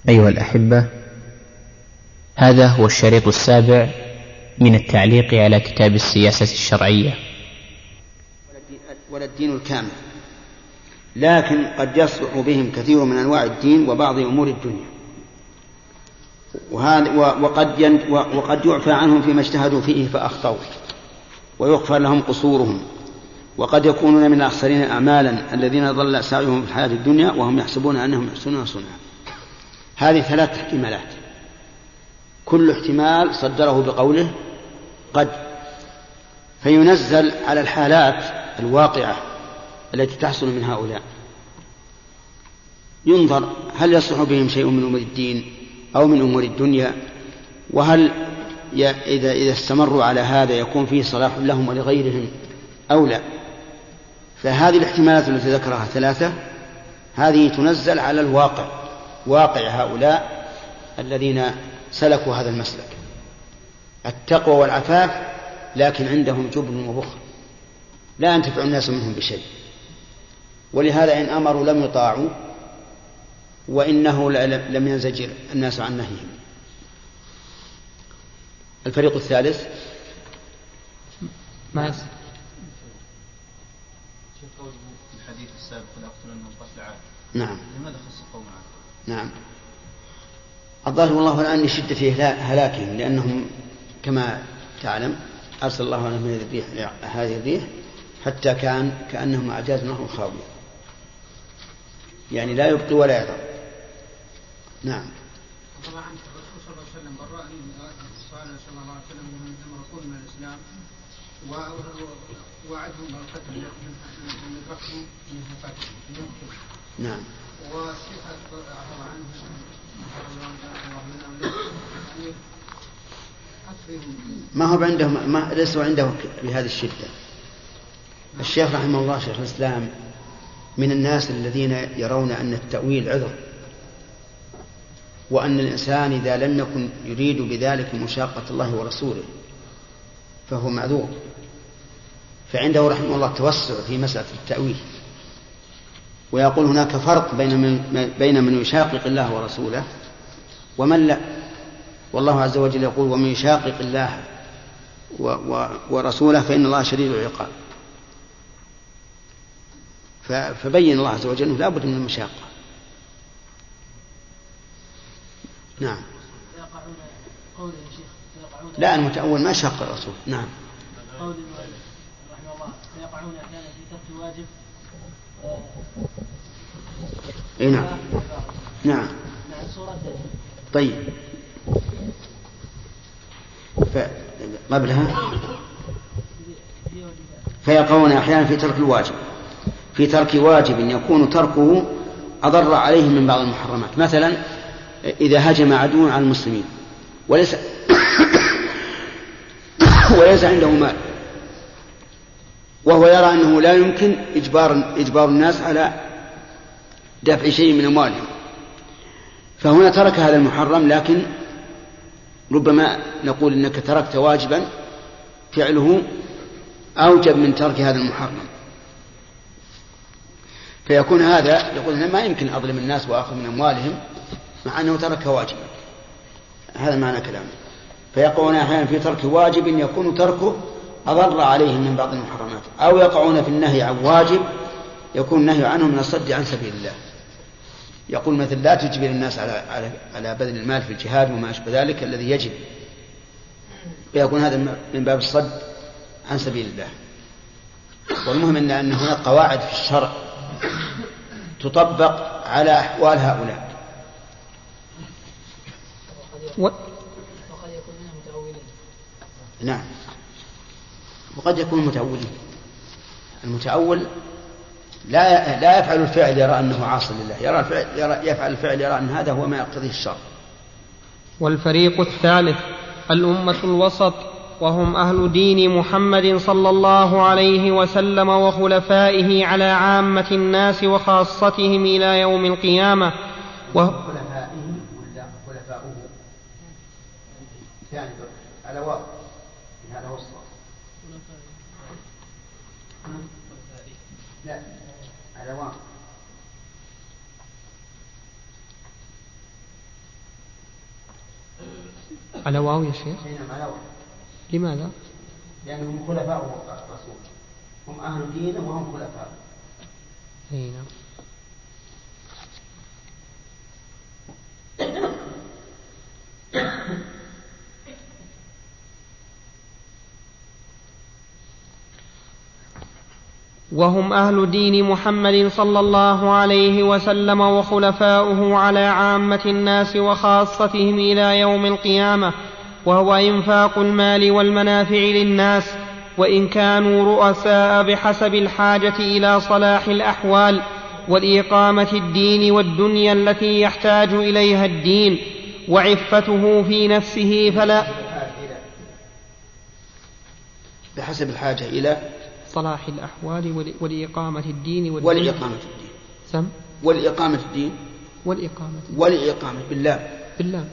أيها الأحبة، هذا هو الشريط السابع من التعليق على كتاب السياسة الشرعية. ولا الدين الكامل، لكن قد يصلح بهم كثير من أنواع الدين وبعض أمور الدنيا، وقد يعفى عنهم فيما اجتهدوا فيه فأخطأوا ويغفر لهم قصورهم، وقد يكونون من الأخسرين أعمالا الذين ضل سعيهم في الحياة الدنيا وهم يحسبون أنهم يحسنون صنعا. هذه 3 احتمالات، كل احتمال صدره بقوله قد، فينزل على الحالات الواقعة التي تحصل من هؤلاء، ينظر هل يصلح بهم شيء من أمور الدين أو من أمور الدنيا، وهل إذا استمروا على هذا يكون فيه صلاح لهم ولغيرهم أو لا. فهذه الاحتمالات التي ذكرها 3 هذه تنزل على الواقع، واقع هؤلاء الذين سلكوا هذا المسلك، التقوى والعفاف، لكن عندهم جبن وبخل لا ينتفع الناس منهم بشيء، ولهذا إن أمروا لم يطاعوا، وإنه لم ينزجر الناس عن نهيهم. الفريق الثالث ما الحديث السابق لا يقتلنهم قتل عاد. نعم. لماذا خص قوم عاد؟ نعم. الظاهر والله الآن يشد في هلاكهم، لأنهم كما تعلم أرسل الله عليهم من هذه الريح حتى كأنهم أعجاز نخل خاوية، يعني لا يبقي ولا يذر. نعم. طبعا الرسول صلى الله عليه وسلم برأني من الصالح صلى الله عليه وسلم لما رسول من الإسلام ووعدهم بالقتل من يدركهم من هفاتهم. نعم. والشيخ أعرض عنه ما هو عندهم، ما ليسوا عنده بهذه الشدة. الشيخ رحمه الله شيخ الإسلام من الناس الذين يرون أن التأويل عذر، وأن الإنسان إذا لم يكن يريد بذلك مشاقة الله ورسوله فهو معذور، فعنده رحمه الله توسع في مسألة التأويل، ويقول هناك فرق بين من يشاقق الله ورسوله ومن لا. والله عز وجل يقول ومن يشاقق الله ورسوله فإن الله شديد العقاب، فبين الله عز وجل لا بد من المشاقة. نعم. لا، المتأول ما شاق الرسول. نعم. قول رحمه الله فيقعون أحيانا في ترك الواجب. نعم. نعم. طيب، قبلها فيقعون أحيانا في ترك الواجب، في ترك واجب يكون تركه أضر عليهم من بعض المحرمات. مثلا إذا هجم عدو على المسلمين وليس عنده مال، وهو يرى أنه لا يمكن إجبار الناس على دفع شيء من أموالهم، فهنا ترك هذا المحرم، لكن ربما نقول إنك تركت واجبا فعله أوجب من ترك هذا المحرم، فيكون هذا يقول ما يمكن أظلم الناس وأخذ من أموالهم مع أنه ترك واجبا. هذا معنى كلامه. فيقعون أحيانا في ترك واجب يكون تركه أضر عليهم من بعض المحرمات، أو يقعون في النهي عن واجب يكون النهي عنه من الصد عن سبيل الله. يقول مثل لا تجبر الناس على بذل المال في الجهاد وما أشبه ذلك الذي يجب، ويكون هذا من باب الصد عن سبيل الله. والمهم أن هناك قواعد في الشرع تطبق على أحوال هؤلاء. وقد يكون منهم متأولين. نعم، وقد يكون متأولين. المتأول لا يفعل الفعل يرى أنه عاصي لله، يفعل الفعل يرى أن هذا هو ما يقتضيه الشرع. والفريق الثالث الأمة الوسط، وهم أهل دين محمد صلى الله عليه وسلم وخلفائه على عامة الناس وخاصتهم إلى يوم القيامة. خلفائه ولا خلفاؤه؟ ثاني على واو هذا وسط. لا، على واو. على واو يا شيخ؟ نعم على واو. لماذا؟ لأنهم خلفاء الرسول، هم أهل دين وهم خلفاء. نعم. وهم أهل دين محمد صلى الله عليه وسلم وخلفاؤه على عامة الناس وخاصتهم إلى يوم القيامة، وهو إنفاق المال والمنافع للناس، وإن كانوا رؤساء بحسب الحاجة إلى صلاح الأحوال والإقامة الدين والدنيا التي يحتاج إليها الدين وعفته في نفسه فلا بحسب الحاجة إلى صلاح الأحوال والإقامة الدين والإقامة الدين. سم والإقامة الدين والإقامة بالله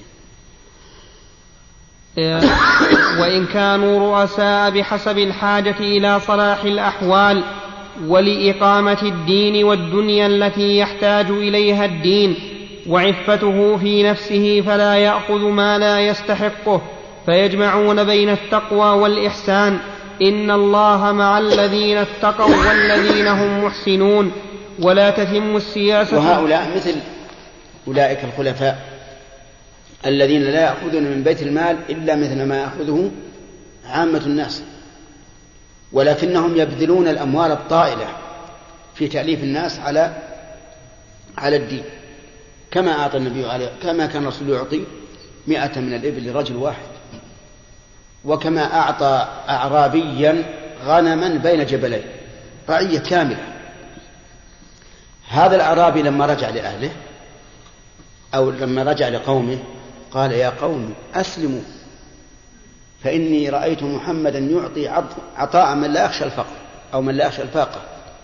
وإن كانوا رؤساء بحسب الحاجة إلى صلاح الأحوال ولإقامة الدين والدنيا التي يحتاج إليها الدين وعفته في نفسه فلا يأخذ ما لا يستحقه، فيجمعون بين التقوى والإحسان. إن الله مع الذين اتقوا والذين هم محسنون. ولا تتم السياسة. وهؤلاء مثل أولئك الخلفاء الذين لا يأخذون من بيت المال إلا مثل ما يأخذه عامة الناس، ولكنهم يبذلون الأموال الطائلة في تأليف الناس على الدين، كما أعطى النبي كما كان الرسول يعطي 100 من الإبل لرجل واحد، وكما أعطى أعرابيا غنما بين جبلين رعية كاملة. هذا الأعرابي لما رجع لأهله أو لما رجع لقومه قال: يا قوم أسلموا، فإني رأيت محمدا يعطي عطاء من لا يخشى الفقر أو من لا يخشى الفاقة.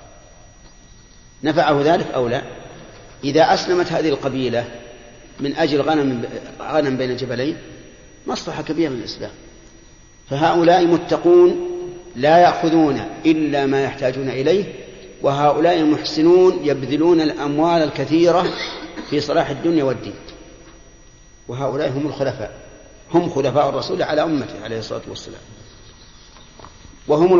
نفعه ذلك أو لا؟ إذا أسلمت هذه القبيلة من أجل غنم بين جبلين مصلحة كبيرة للإسلام. فهؤلاء متقون لا يأخذون إلا ما يحتاجون إليه، وهؤلاء محسنون يبذلون الأموال الكثيرة في صلاح الدنيا والدين. وهؤلاء هم الخلفاء، هم خلفاء الرسول على أمته عليه الصلاة والسلام، وهم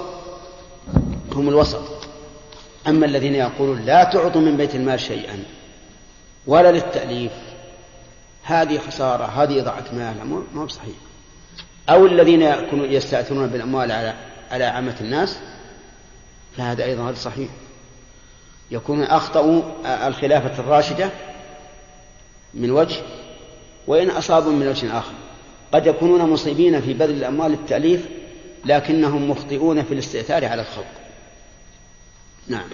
الوسط. أما الذين يقولون لا تعطوا من بيت المال شيئا ولا للتأليف، هذه خسارة، هذه إضاعة مال، ما هو صحيح. أو الذين يستأثرون بالأموال على عامة الناس، فهذا أيضا غير صحيح. يكون أخطأوا الخلافة الراشدة من وجه، وإن أصابوا من وجه آخر. قد يكونون مصيبين في بذل الأموال للتأليف، لكنهم مخطئون في الاستئثار على الخلق. نعم.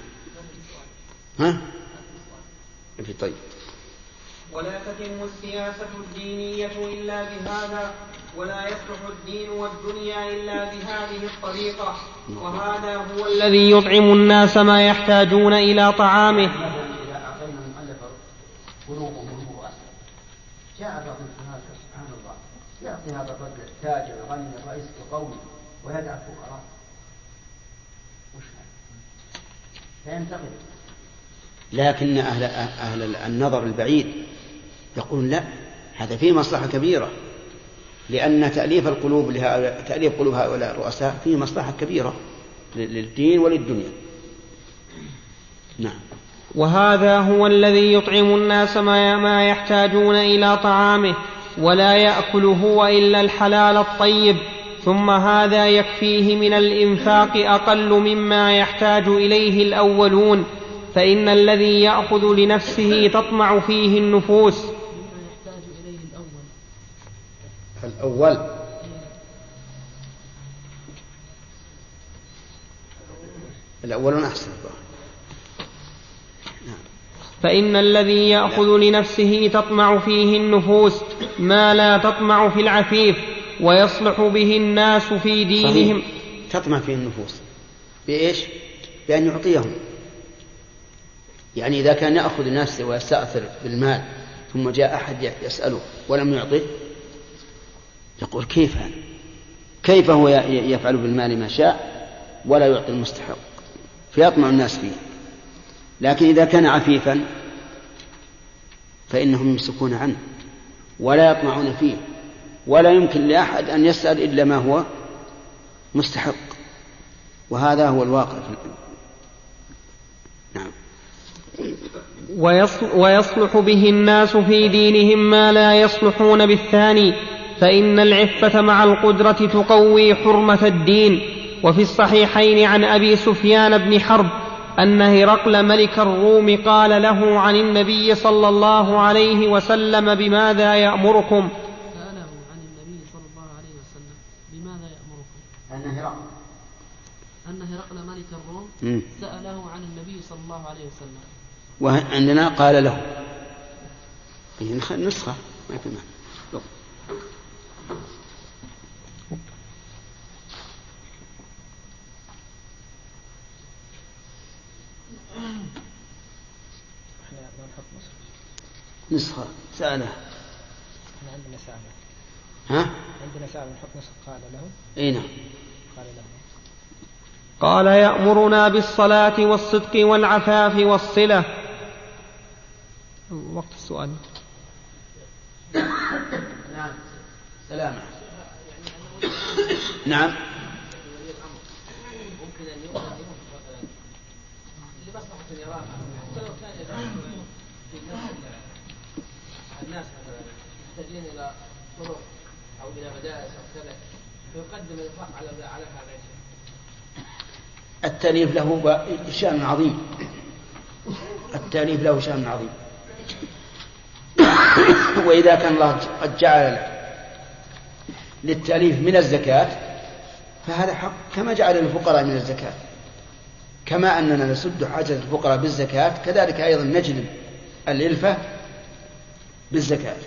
طيب. ولا تتم السياسة الدينية إلا بهذا، ولا يصلح الدين والدنيا إلا بهذه الطريقة، وهذا هو الذي يطعم الناس ما يحتاجون إلى طعامه. إذا أعطينا المؤلف قلوبهم وأسر جاء بعض الناس سبحان الله يعطي هذا الرجل التاجر الغني الرئيس القومي ويدع الفقراء، وش فينتقد. لكن أهل النظر البعيد يقولون لا، هذا فيه مصلحة كبيرة، لأن تأليف قلوب هؤلاء الرؤساء فيه مصلحة كبيرة للدين وللدنيا. نعم. وهذا هو الذي يطعم الناس ما يحتاجون إلى طعامه، ولا يأكل هو إلا الحلال الطيب، ثم هذا يكفيه من الإنفاق أقل مما يحتاج إليه الأولون، فإن الذي يأخذ لنفسه تطمع فيه النفوس. الأولون أحسن. فإن الذي يأخذ لنفسه تطمع فيه النفوس ما لا تطمع في العفيف، ويصلح به الناس في دينهم. صحيح. تطمع فيه النفوس بإيش؟ بأن يعطيهم. يعني إذا كان يأخذ نفسه ويستأثر بالمال ثم جاء أحد يسأله ولم يعطيه يقول كيف هو يفعل بالمال ما شاء ولا يعطي المستحق، فيطمع الناس فيه. لكن إذا كان عفيفا فإنهم يمسكون عنه ولا يطمعون فيه، ولا يمكن لأحد أن يسأل إلا ما هو مستحق، وهذا هو الواقع. نعم. ويصلح به الناس في دينهم ما لا يصلحون بالثاني، فإن العفة مع القدرة تقوي حرمة الدين. وفي الصحيحين عن أبي سفيان بن حرب أن هرقل ملك الروم قال له عن النبي صلى الله عليه وسلم بماذا يأمركم؟ سأله عن النبي صلى الله عليه وسلم بماذا يأمركم؟ أن هرقل ملك الروم سأله عن النبي صلى الله عليه وسلم، وعندنا قال له نسخة ما في معنى. نسخة سأله. عندنا سأله. ها؟ عندنا سأله نحط نسخة قال له. أي نعم. قال له. قال يأمرنا بالصلاة والصدق والعفاف والصلة. وقت السؤال. نعم. سلامة. نعم. ممكن أن يؤمر لمصلحة يراها حتى لو كان في الناس يحتاجين إلى طرق أو إلى مدارس أو كذا، فيقدم الإنفاق على هذا الشيء. التأليف له شأن عظيم. التأليف له شأن عظيم. وإذا كان الله قد جعل للتأليف من الزكاة فهذا حق، كما جعل للفقراء من الزكاة. كما أننا نسد حاجة الفقراء بالزكاة كذلك أيضا نجلب الإلفة بالزكاة.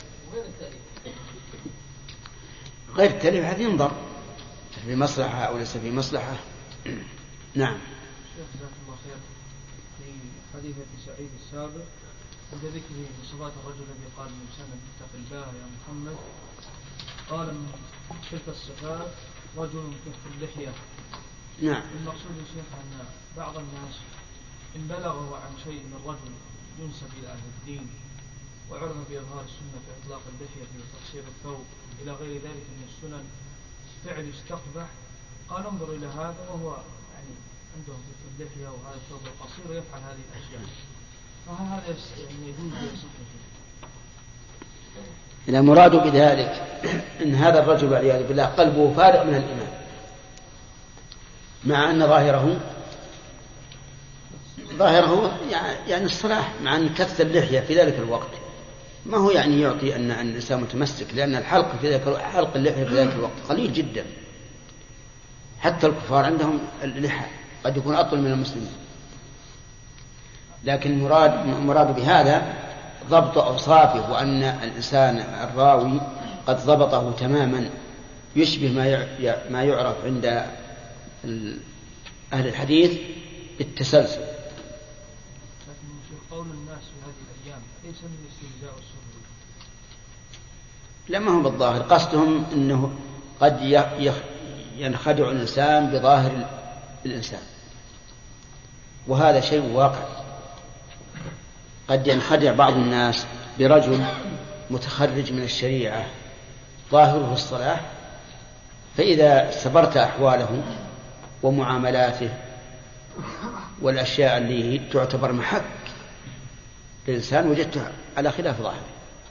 غير التأليف هذا ينظر في مصلحة أو ليس في مصلحة. نعم. شيخ جزاك الله خير. في حديث سعيد السابق عند ذكره بصفات الرجل الذي قال من سنة اتق الله يا محمد، قال من تلك الصفات رجل كف اللحية. نعم. المقصود يا شيخ أن بعض الناس إن بلغوا عن شيء من رجل ينسب إلى أهل الدين وعرف بإظهار السنة في إطلاق اللحية وتقصير الثوب إلى غير ذلك من السنن فعل يستقبح، قال انظر إلى هذا وهو يعني عنده اللحية وهذا الثوب القصير ويفعل هذه الأشياء، فهل هذا يعني يجوز ويصح؟ إذا مراد بذلك إن هذا الرجل والعياذ بالله قلبه فارغ من الإيمان، مع أن ظاهره يعني الصلاح، مع أن كث اللحية في ذلك الوقت ما هو يعني يعطي أن الإنسان متمسك، لأن الحلق في ذلك حلق اللحية في ذلك الوقت قليل جدا. حتى الكفار عندهم اللحى قد يكون أطول من المسلمين. لكن مراد بهذا ضبط أوصافه، وأن الإنسان الراوي قد ضبطه تماما يشبه ما يعرف عند أهل الحديث بالتسلسل. لكن قول الناس في هذه الأيام ليس من الاستهزاء والسخرية. لما هو بالظاهر قصدهم أنه قد ينخدع الإنسان بظاهر الإنسان، وهذا شيء واقع. قد ينخدع بعض الناس برجل متخرج من الشريعة ظاهره الصلاح، فإذا سبرت أحواله ومعاملاته والأشياء اللي تعتبر محك للإنسان وجدته على خلاف ظاهره.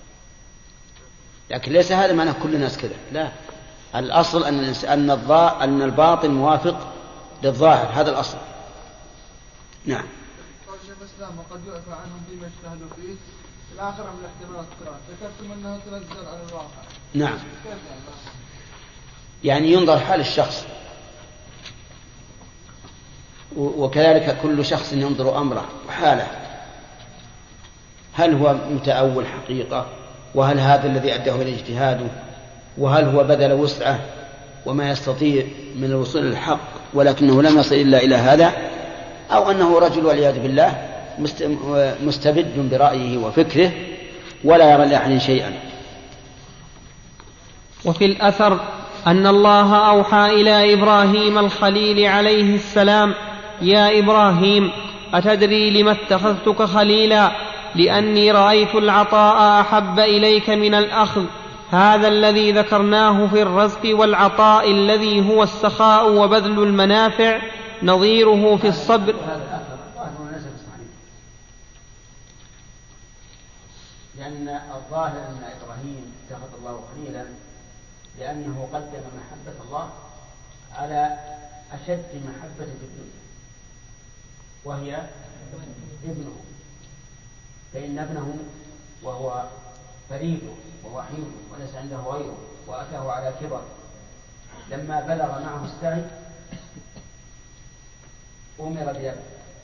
لكن ليس هذا معنى كل الناس كذا، لا، الأصل أن الباطن موافق للظاهر، هذا الأصل. نعم. قال شيخ الإسلام وقد يعفى عنهم فيما اجتهدوا فيه في الآخرة من الاحتمالات القراءة، ذكرتم أنه تنزل على الواقع. نعم. يعني ينظر حال الشخص، وكذلك كل شخص ينظر أمره وحاله، هل هو متأول حقيقة، وهل هذا الذي أداه إلى اجتهاده، وهل هو بذل وسعه وما يستطيع من الوصول للحق ولكنه لم يصل إلا إلى هذا، أو أنه رجل والعياذ بالله مستبد برأيه وفكره ولا يرى لأحد شيئا. وفي الأثر أن الله أوحى إلى إبراهيم الخليل عليه السلام: يا إبراهيم أتدري لم اتخذتك خليلا؟ لأني رأيت العطاء أحب إليك من الأخذ، هذا الذي ذكرناه في الرزق والعطاء الذي هو السخاء وبذل المنافع نظيره في الصبر. لأن الظاهر أن إبراهيم اتخذ الله خليلا لأنه قدم محبة الله على أشد محبة في الدنيا وهي ابنه، فإن ابنه وهو فريده ووحيده وليس عنده غيره وأتاه على كبر لما بلغ معه السعي أمر بذبحه،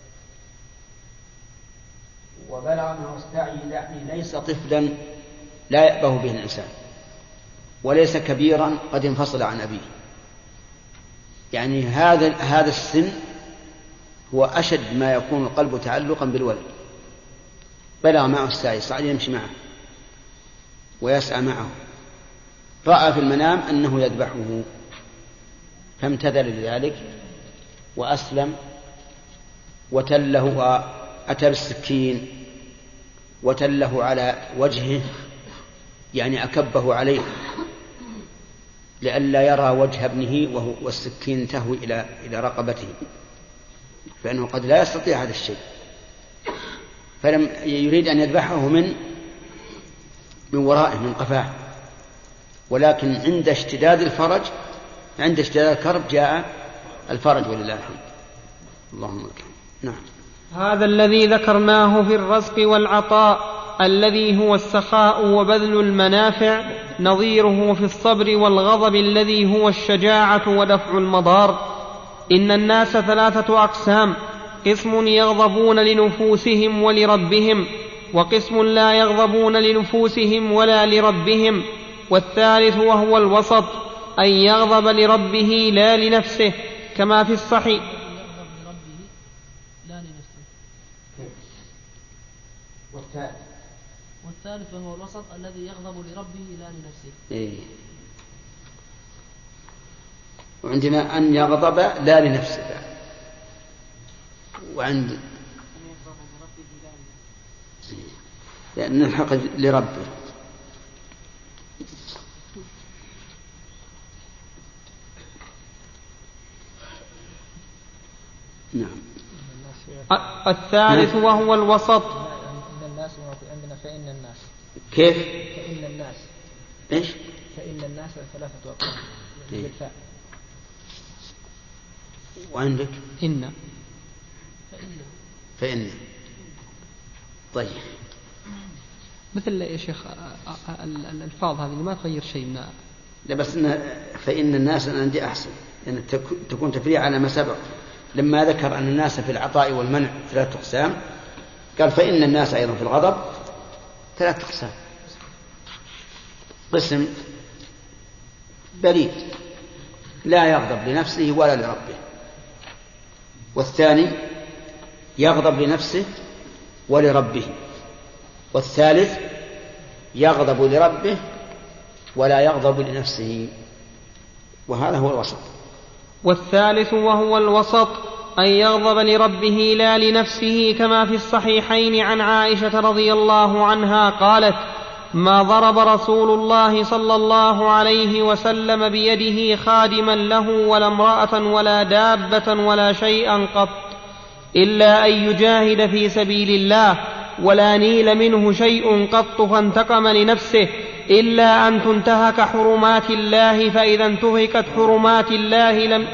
وبلغ معه السعي يعني ليس طفلا لا يأبه به الإنسان وليس كبيرا قد انفصل عن أبيه، يعني هذا السن هو أشد ما يكون القلب تعلقا بالولد. بلغ معه السعي صعد يمشي معه ويسعى معه، رأى في المنام أنه يذبحه فامتثل لذلك وأسلم وتله وأتى بالسكين وتله على وجهه، يعني أكبه عليه لئلا يرى وجه ابنه والسكين تهوي إلى رقبته، فإنه قد لا يستطيع هذا الشيء، فلم يريد أن يذبحه من ورائه من قفاه، ولكن عند اشتداد الكرب جاء الفرج ولله الحمد. اللهم لك. نعم. هذا الذي ذكرناه في الرزق والعطاء الذي هو السخاء وبذل المنافع نظيره في الصبر والغضب الذي هو الشجاعة ودفع المضار. إن الناس 3 أقسام: قسم يغضبون لنفوسهم ولربهم، وقسم لا يغضبون لنفوسهم ولا لربهم، والثالث وهو الوسط أن يغضب لربه لا لنفسه كما في الصحيح. والثالث وهو الوسط الذي يغضب لربه لا لنفسه. إيه. وعندنا أن يغضب لا لنفسه، وعند لأن الحق لربه. نعم. الثالث وهو الوسط. الناس عندنا فإن الناس. كيف؟ فإن الناس. إيش؟ فإن الناس 3 أقسام بالفاء. وعندك؟ إن. فإن. طيب. مثل يا شيخ الألفاظ هذه ما تغير شيء من. لا بس فإن الناس أنا عندي أحسن، لأن تكون تفريع على ما سبق. لما ذكر أن الناس في العطاء والمنع 3 أقسام قال فإن الناس أيضا في الغضب 3 أقسام: قسم بريء لا يغضب لنفسه ولا لربه، والثاني يغضب لنفسه ولربه، والثالث يغضب لربه ولا يغضب لنفسه، وهذا هو الوسط. والثالث وهو الوسط أن يغضب لربه لا لنفسه كما في الصحيحين عن عائشة رضي الله عنها قالت: ما ضرب رسول الله صلى الله عليه وسلم بيده خادما له ولا امرأة ولا دابة ولا شيئا قط إلا أن يجاهد في سبيل الله، ولا نيل منه شيء قط فانتقم لنفسه إلا أن تنتهك حرمات الله، فإذا انتهكت حرمات الله لم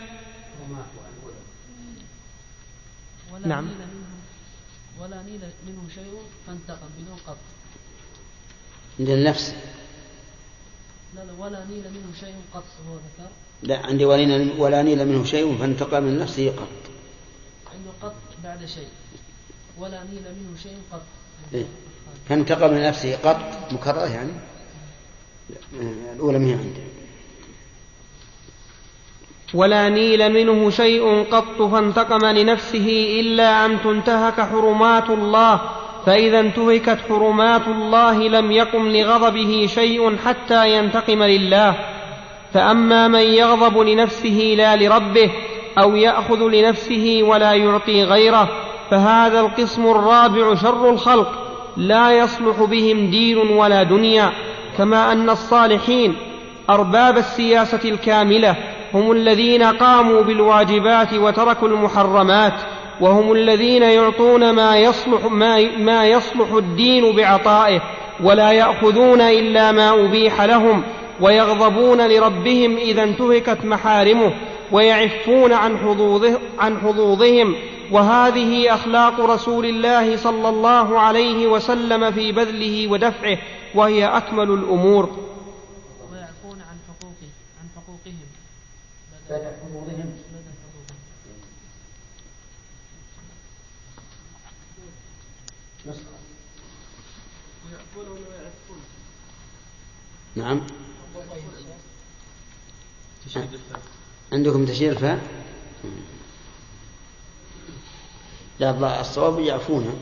نعم ولا نيل منه شيء فانتقم بدون قط للنفس. لا ولا نيل منه شيء قط هو ذكر. لا عندي ولا نيل منه شيء فانتقم من نفسه قط. عنده قط بعد شيء، ولا نيل منه شيء قط. إيه؟ فانتقم من نفسه قط مكرر يعني الأولى ما هي عنده. ولا نيل منه شيء قط فانتقم لنفسه إلا أن تنتهك حرمات الله، فإذا انتهكت حرمات الله لم يقم لغضبه شيء حتى ينتقم لله. فأما من يغضب لنفسه لا لربه أو يأخذ لنفسه ولا يعطي غيره فهذا القسم الرابع شر الخلق، لا يصلح بهم دين ولا دنيا، كما أن الصالحين أرباب السياسة الكاملة هم الذين قاموا بالواجبات وتركوا المحرمات، وهم الذين يعطون ما يصلح الدين بعطائه، ولا يأخذون إلا ما أبيح لهم، ويغضبون لربهم إذا انتهكت محارمه، ويعفون عن حظوظهم. وهذه أخلاق رسول الله صلى الله عليه وسلم في بذله ودفعه، وهي أكمل الأمور. ويعفون عن حقوقهم نعم. عندكم تشير الفاء؟ لا، الصواب يعفون.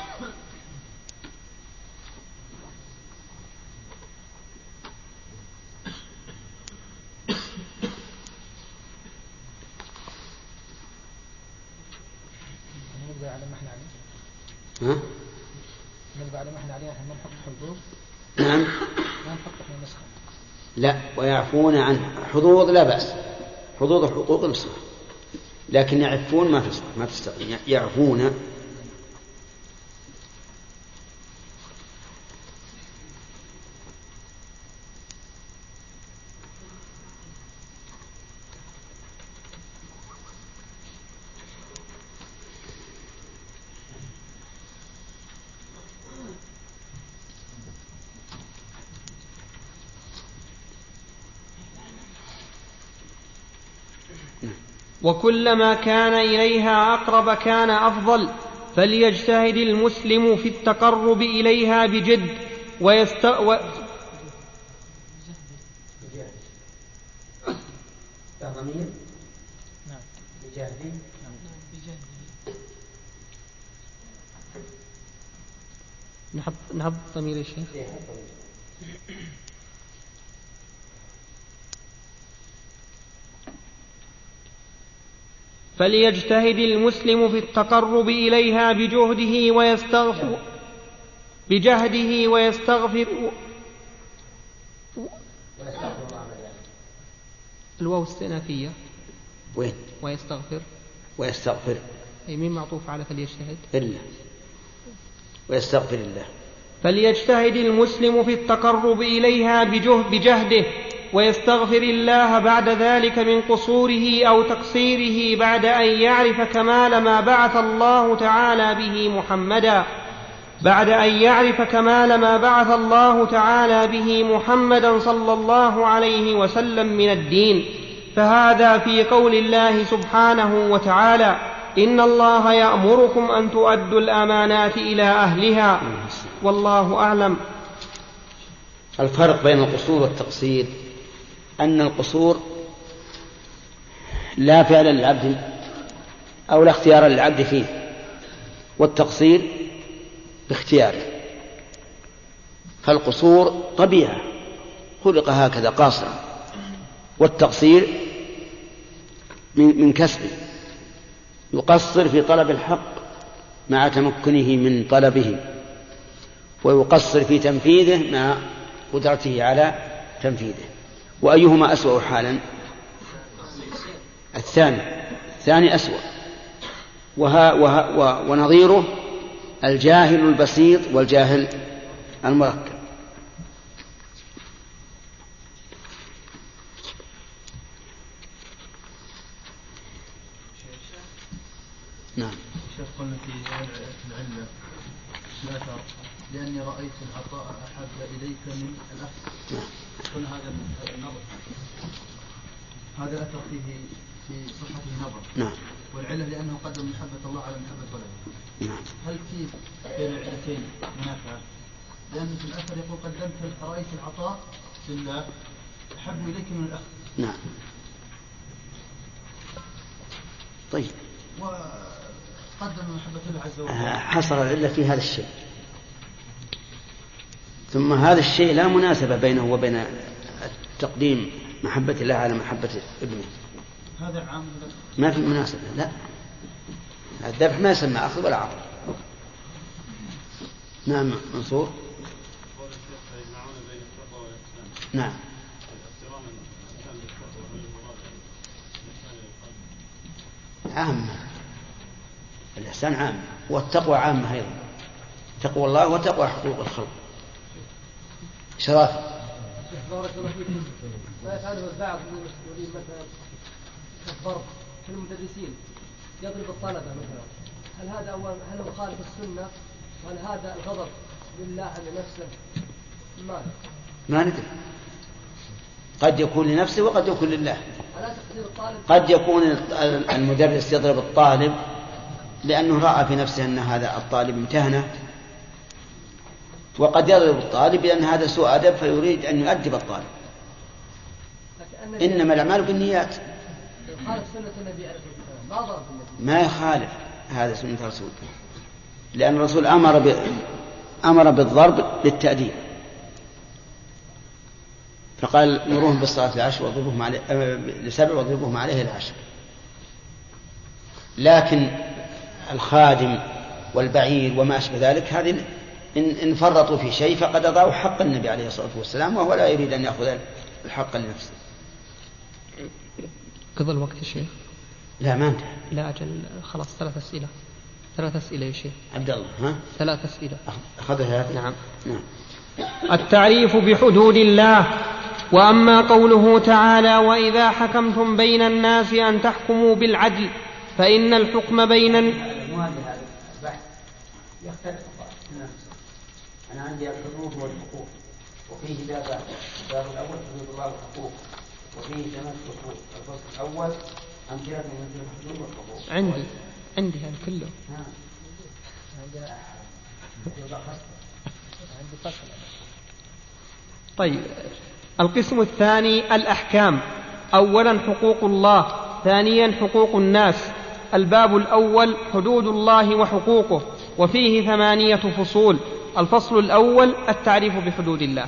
ها؟ بعد ما احنا عليه احنا نحط حظوظ. نعم. ما نحط احنا نسخة. لا، ويعفون عن حظوظ لا بأس، حظوظ حقوق النسخة، لكن يعفون ما تستقيم. يعفون. وكلما كان إليها أقرب كان أفضل، فليجتهد المسلم في التقرب إليها بجد نحط ضمير الشيخ. فليجتهد المسلم في التقرب إليها بجهده ويستغفر الواو استئنافية. وين؟ ويستغفر أي مين معطوف على فليجتهد؟ إلا ويستغفر الله. فليجتهد المسلم في التقرب إليها بجهده ويستغفر الله بعد ذلك من قصوره أو تقصيره، بعد أن يعرف كمال ما بعث الله تعالى به محمدا صلى الله عليه وسلم من الدين. فهذا في قول الله سبحانه وتعالى: إن الله يأمركم أن تؤدوا الأمانات إلى أهلها. والله أعلم. الفرق بين القصور والتقصير أن القصور لا فعل للعبد أو لا اختيار للعبد فيه، والتقصير باختياره. فالقصور طبيعة، خلق هكذا قاصرا، والتقصير من كسبه، يقصر في طلب الحق مع تمكنه من طلبه، ويقصر في تنفيذه مع قدرته على تنفيذه. وأيهما أسوأ حالا؟ الثاني أسوأ. ونظيره الجاهل البسيط والجاهل المركب. نعم. شيخ قلنا في العلة الأثر لأني رأيت العطاء أحب إليك من الأخذ. قلنا هذا النظر، هذا الأثر فيه في صحته نظر. نعم. والعلة لأنه قدم محبة الله على محبة ولده. نعم. هل كيف بين العلتين منافعة؟ لأن في الأثر يقول قدمت رأيت العطاء لله أحب إليك من الأخذ. نعم. طيب. وقدم محبة الله عز وجل. حصر العلة في هذا الشيء، ثم هذا الشيء لا مناسبة بينه وبين تقديم محبة الله على محبة ابنه. هذا عام ما في مناسبة. لا، الذبح ما يسمى أخذ ولا عطاء. نعم. منصور. نعم. عامة، الإحسان عام، والتقوى عامة أيضا، تقوى الله وتقوى حقوق الخلق. شرف. بارك الله فيكم. ما يفعله البعض من المسؤولين مثلا الضرب في المدرسين، يضرب الطلبة مثلا، هل هذا هل هو خالف السنة؟ وهل هذا الغضب لله على نفسه؟ ما ندري، قد يكون لنفسه وقد يكون لله. قد يكون المدرس يضرب الطالب لأنه رأى في نفسه أن هذا الطالب امتهنه، وقد يضرب الطالب لأن هذا سوء أدب فيريد أن يؤدب الطالب. إنما الأعمال بالنيات. ما يخالف هذا سنة الرسول، لأن الرسول أمر بالضرب للتأديب، فقال مروهم بالصلاة العشر واضربوهم عليه لسبع واضربوهم عليه العشر. لكن الخادم والبعير وما أشبه ذلك هذه إن فرطوا في شيء فقد أضاعوا حق النبي عليه الصلاة والسلام، وهو لا يريد أن يأخذ الحق لنفسه. قضى الوقت يا شيخ؟ لا ما انتهى. لا أجل خلاص 3 أسئلة يا شيخ عبد الله. ها 3 أسئلة أخذها. نعم. نعم. التعريف بحدود الله. وأما قوله تعالى وإذا حكمتم بين الناس أن تحكموا بالعدل فإن الحكم بين يختلف. أنا عندي الحدود والحقوق، وفيه بابان، الباب الأول حدود الله والحقوق، وفيه 8 حقوق. الفصل الأول أمثلة من الحدود والحقوق. عندي هذا كله. عندي فصل. طيب، القسم الثاني الأحكام. أولا حقوق الله، ثانيا حقوق الناس. الباب الأول حدود الله وحقوقه، وفيه 8 فصول. الفصل الأول التعريف بحدود الله.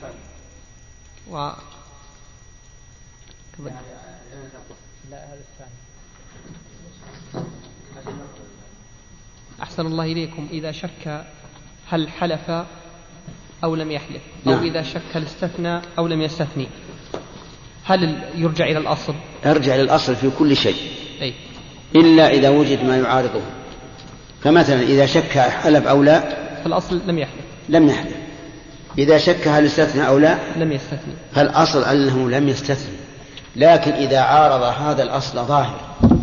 أحسن الله إليكم. إذا شك هل حلف أو لم يحلف، أو إذا شك هل استثنى أو لم يستثني، هل يرجع إلى الأصل؟ يرجع إلى الأصل في كل شيء. أي. إلا إذا وجد ما يعارضه. فمثلا إذا شك حلف أو لا فالأصل لم يحلف. إذا شك هل استثنى أو لا لم يستثني، فالأصل أنه لم يستثني. لكن إذا عارض هذا الأصل ظاهر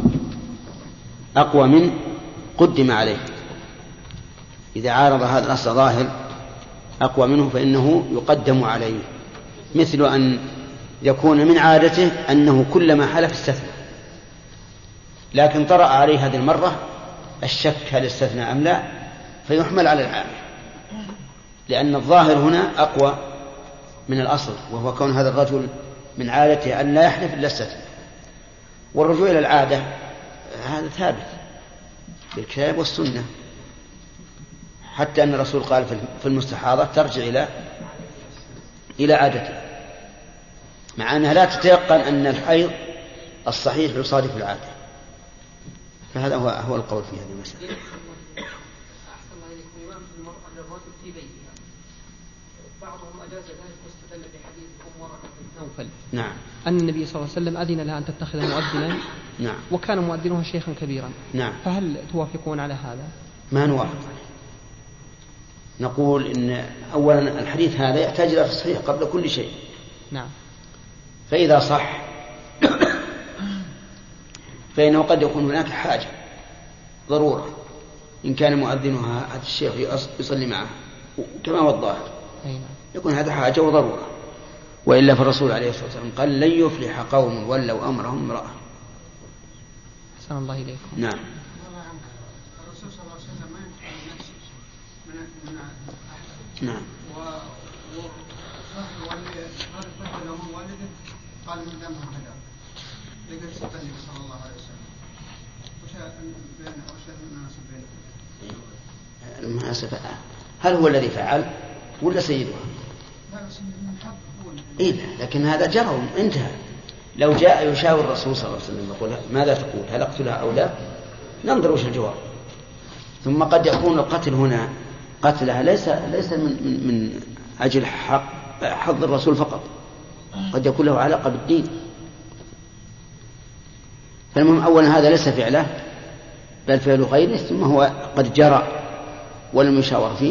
أقوى من قدم عليه، إذا عارض هذا الأصل ظاهر أقوى منه فإنه يقدم عليه. مثل أن يكون من عادته أنه كلما حلف استثنى، لكن طرأ عليه هذه المرة الشك هل استثنى أم لا، فيحمل على العامل، لأن الظاهر هنا أقوى من الأصل، وهو كون هذا الرجل من عادته أن لا يحلف إلا استثنى. والرجوع إلى العادة هذا ثابت بالكتاب والسنة، حتى أن الرسول قال في المستحاضة ترجع إلى عادته، مع أنها لا تتيقن أن الحيض الصحيح يصادف العادة. فهذا هو القول في هذه المسألة. بعضهم أجاز ذلك واستدل بحديث أم ورقة بن نوفل. نعم. أن النبي صلى الله عليه وسلم أذن لها أن تتخذ مؤذنا. نعم. وكان مؤذنها شيخا كبيرا. نعم. فهل توافقون على هذا؟ ما نوافق. نقول إن أولا الحديث هذا يحتاج إلى تصحيح قبل كل شيء. نعم. فإذا صح فإنه قد يكون هناك حاجة ضرورة، إن كان مؤذنها هذا الشيخ يصلي معه كما هو الظاهر، يكون هذا حاجة وضرورة. وإلا فالرسول عليه الصلاة والسلام قال لن يفلح قوم ولوا أمرهم امرأة. أحسن الله إليكم. نعم. الرسول صلى الله عليه وسلم ما ينتهي من نفسه من نعم. وصح والد له من والده قال من دمه هدى لقد سبق النبي صلى الله عليه وسلم. وش المناسب بينهم؟ المناسبة هل هو الذي فعل ولا سيدها؟ إيه، لكن هذا جرى انتهى. لو جاء يشاور الرسول صلى الله عليه وسلم يقول ماذا تقول، هل أقتلها أو لا، ننظر وش الجواب. ثم قد يكون القتل هنا قتلها ليس من أجل حظ الرسول فقط، قد يكون له علاقة بالدين. فالمهم أولا هذا ليس فعله بل فعل غيره، ثم هو قد جرى ولم يشاور فيه.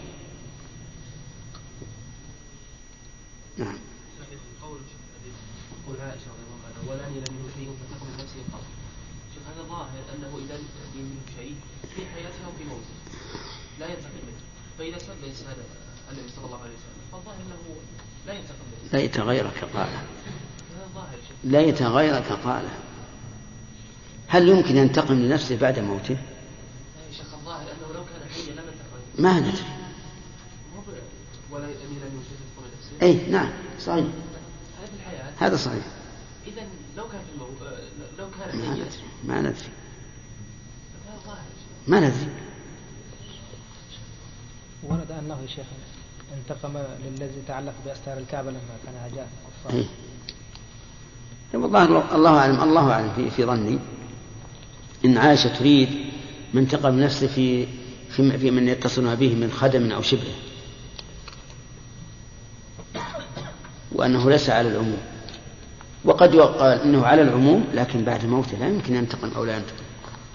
نعم. قول عائشة رضي الله عنها ولاني لم يكن شيء فتقم من نفسه قط. شوف هذا ظاهر أنه إذا يكون منه شيء في حياته وفي موته لا ينتقم منه، فإذا سب الإنسان النبي صلى الله عليه وسلم فالظاهر أنه لا ينتقم منه. ليت غيرك قاله، ليت غيرك قاله. هل يمكن ينتقم لنفسه بعد موته؟ يا شيخ الظاهر أنه لو كان حيا لم ينتقم. ما ندري. ولا أمير أن يشرك نفسه. أي نعم صحيح. هذا صحيح. إذن لو كان في الموت لو كان حيا ما ندري. ما ندري. ورد أنه يا شيخ انتقم للذي تعلق بأستار الكعبة لما كان هجاء الكفار. الله أعلم. الله أعلم في ظني إن عائشة تريد من انتقم نفسه في من يتصلها به من خدم أو شبه، وأنه ليس على العموم. وقد يقال إنه على العموم لكن بعد موته لا يمكن ينتقم أو لا ينتقم.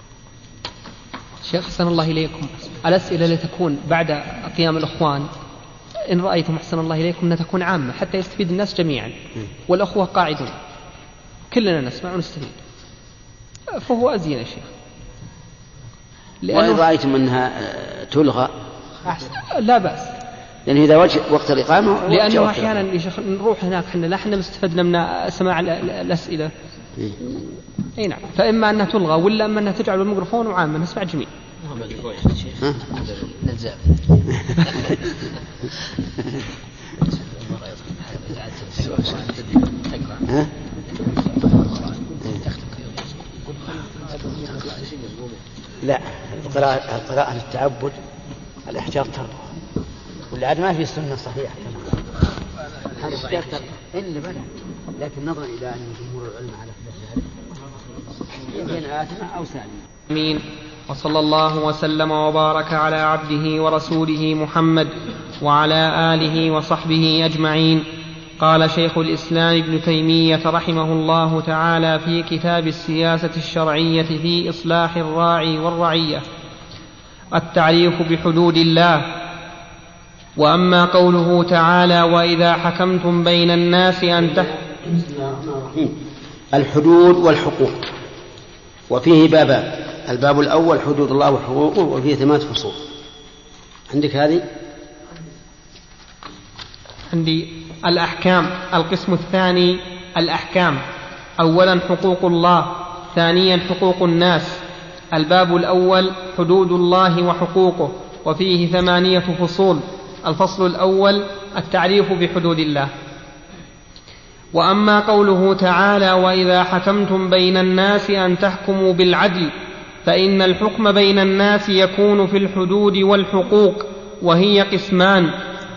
شيخ أحسن الله إليكم، الأسئلة التي تكون بعد قيام الأخوان إن رأيتم أحسن الله إليكم أنها تكون عامة حتى يستفيد الناس جميعا، والأخوة قاعدون كلنا نسمع ونستفيد، فهو أزين يا شيخ. وإن رأيتم أنها تلغى لا بأس، لأن إذا وقت الإقامة، لأنه أحيانا يا شيخ نروح هناك حنا استفدنا من سماع الأسئلة. أي نعم. فإما أنها تلغى ولا أما أنها تجعل الميكروفون وعامة نسمع الجميع. نلزم. لا، القراءة للتعبد، الاحتياط تربه، والعاد ما في سنة صحيحة كما هذا الاحتياط إلا بلى. لكن نظرا إلى أن جمهور العلم على خلاف ذلك يمكن آتنا أو سالم. آمين. وصلى الله وسلم وبارك على عبده ورسوله محمد وعلى آله وصحبه أجمعين. قال شيخ الإسلام ابن تيمية رحمه الله تعالى في كتاب السياسة الشرعية في إصلاح الراعي والرعية: التعريف بحدود الله. وأما قوله تعالى: وإذا حكمتم بين الناس أن الحدود والحقوق، وفيه بابان: الباب الأول حدود الله وحقوقه، وفيه 8 فصول. عندك هذه؟ عندي الأحكام. القسم الثاني الأحكام: أولا حقوق الله، ثانيا حقوق الناس. الباب الأول حدود الله وحقوقه، وفيه 8 فصول. الفصل الأول التعريف بحدود الله. وأما قوله تعالى: وإذا حكمتم بين الناس أن تحكموا بالعدل، فإن الحكم بين الناس يكون في الحدود والحقوق، وهي قسمان: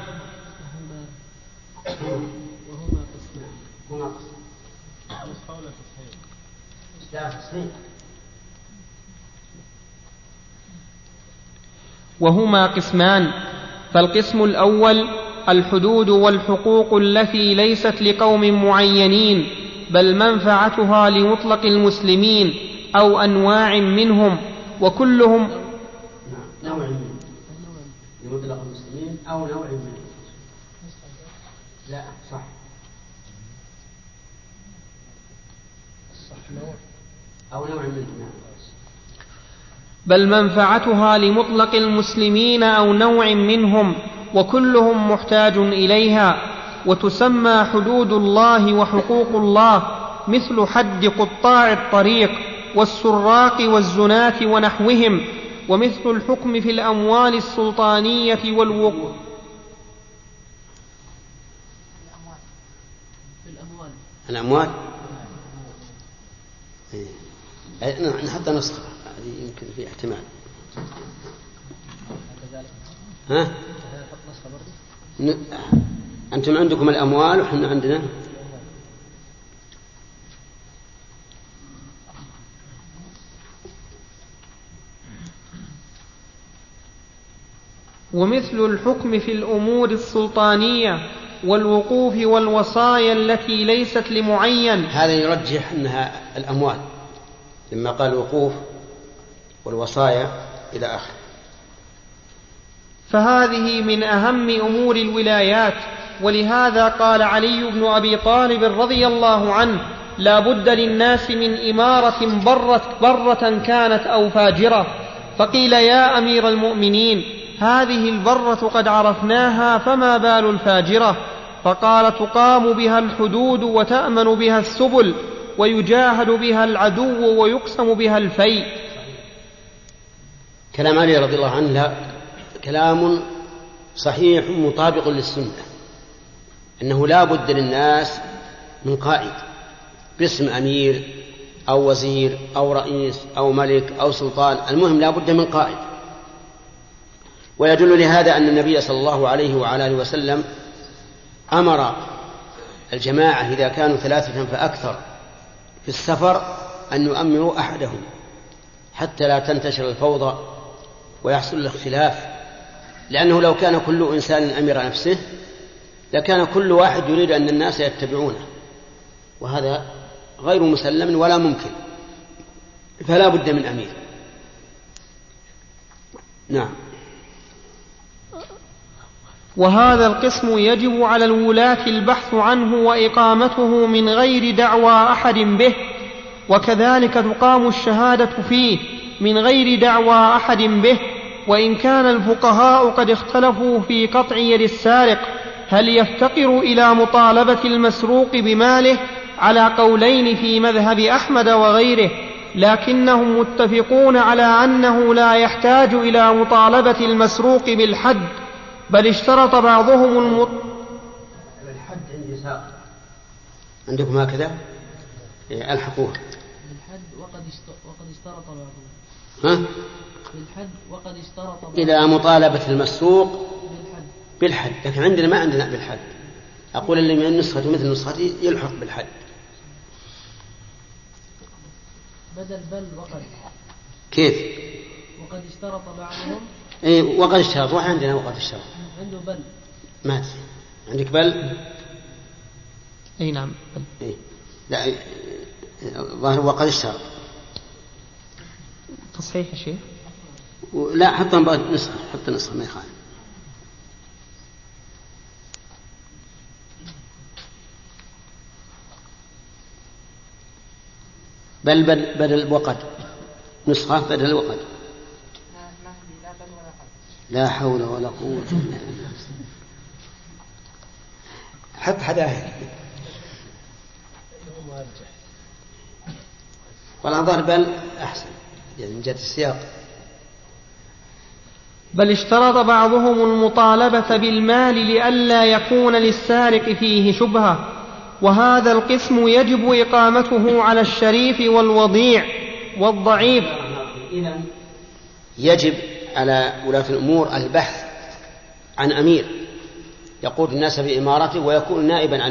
وهما قسمان. فالقسم الأول الحدود والحقوق التي ليست لقوم معينين، بل منفعتها لمطلق المسلمين أو أنواع منهم، وكلهم نوع منهم، لمطلق المسلمين أو نوع منهم. لا صح، أو نوع منهم، بل منفعتها لمطلق المسلمين أو نوع منهم، وكلهم محتاج إليها. وتسمى حدود الله وحقوق الله مثل حد قطاع الطريق والسراق والزناة ونحوهم، ومثل الحكم في الأموال السلطانية والوقوع. الأموال نحط نسخة، هذه يمكن في احتمال. ها؟ أنتم عندكم الأموال وحنا عندنا ومثل الحكم في الأمور السلطانية والوقوف والوصايا التي ليست لمعين. هذا يرجح أنها الأموال، لما قال الوقوف والوصايا إلى آخر. فهذه من أهم أمور الولايات، ولهذا قال علي بن أبي طالب رضي الله عنه: لا بد للناس من إمارة برة كانت أو فاجرة. فقيل: يا أمير المؤمنين، هذه البرة قد عرفناها، فما بال الفاجرة؟ فقال: تقام بها الحدود وتأمن بها السبل ويجاهد بها العدو ويقسم بها الفيء. كلام علي رضي الله عنه كلام صحيح مطابق للسنة، أنه لا بد للناس من قائد باسم أمير أو وزير أو رئيس أو ملك أو سلطان، المهم لا بد من قائد. ويدل لهذا أن النبي صلى الله عليه وعلى آله وسلم أمر الجماعة إذا كانوا 3 فأكثر في السفر أن يؤمروا أحدهم حتى لا تنتشر الفوضى ويحصل الاختلاف، لأنه لو كان كل إنسان أمير نفسه لكان كل واحد يريد أن الناس يتبعونه، وهذا غير مسلم ولا ممكن، فلا بد من أمير. نعم. وهذا القسم يجب على الولاة البحث عنه وإقامته من غير دعوى أحد به، وكذلك تقام الشهادة فيه من غير دعوى أحد به. وإن كان الفقهاء قد اختلفوا في قطع يد السارق هل يفتقر إلى مطالبة المسروق بماله على قولين في مذهب أحمد وغيره، لكنهم متفقون على أنه لا يحتاج إلى مطالبة المسروق بالحد، بل اشترط بعضهم الحد عندي ساق عندكم هكذا ألحقوه بالحد وقد اشترط بعضهم بالحد وقد اشترط إلى مطالبة المسروق بالحد، لكن عندنا ما عندنا بالحد. أقول اللي من النسخة مثل نسختي يلحق بالحد. بدل بل وقد. كيف؟ وقد اشترط بعضهم. إيه وقد اشترط، واحد عندنا وقد اشترط. عنده بل. ما أدري. عندك بل؟ أي نعم بل. إيه. لا ظاهر وقد اشترط. تصحيح يا شيخ؟ لا حط نسخة، حط نسخة ما يخالف. بل بدل وقد، نسخة بدل وقد. لا حول ولا قوة إلا بالله. حط حداها والأنظار بل أحسن يعني من جهة السياق. بل اشترط بعضهم المطالبة بالمال لئلا يكون للسارق فيه شبهة، وهذا القسم يجب إقامته على الشريف والوضيع والضعيف. يجب على ولاة الأمور البحث عن أمير يقود الناس بإمارته ويكون نائبا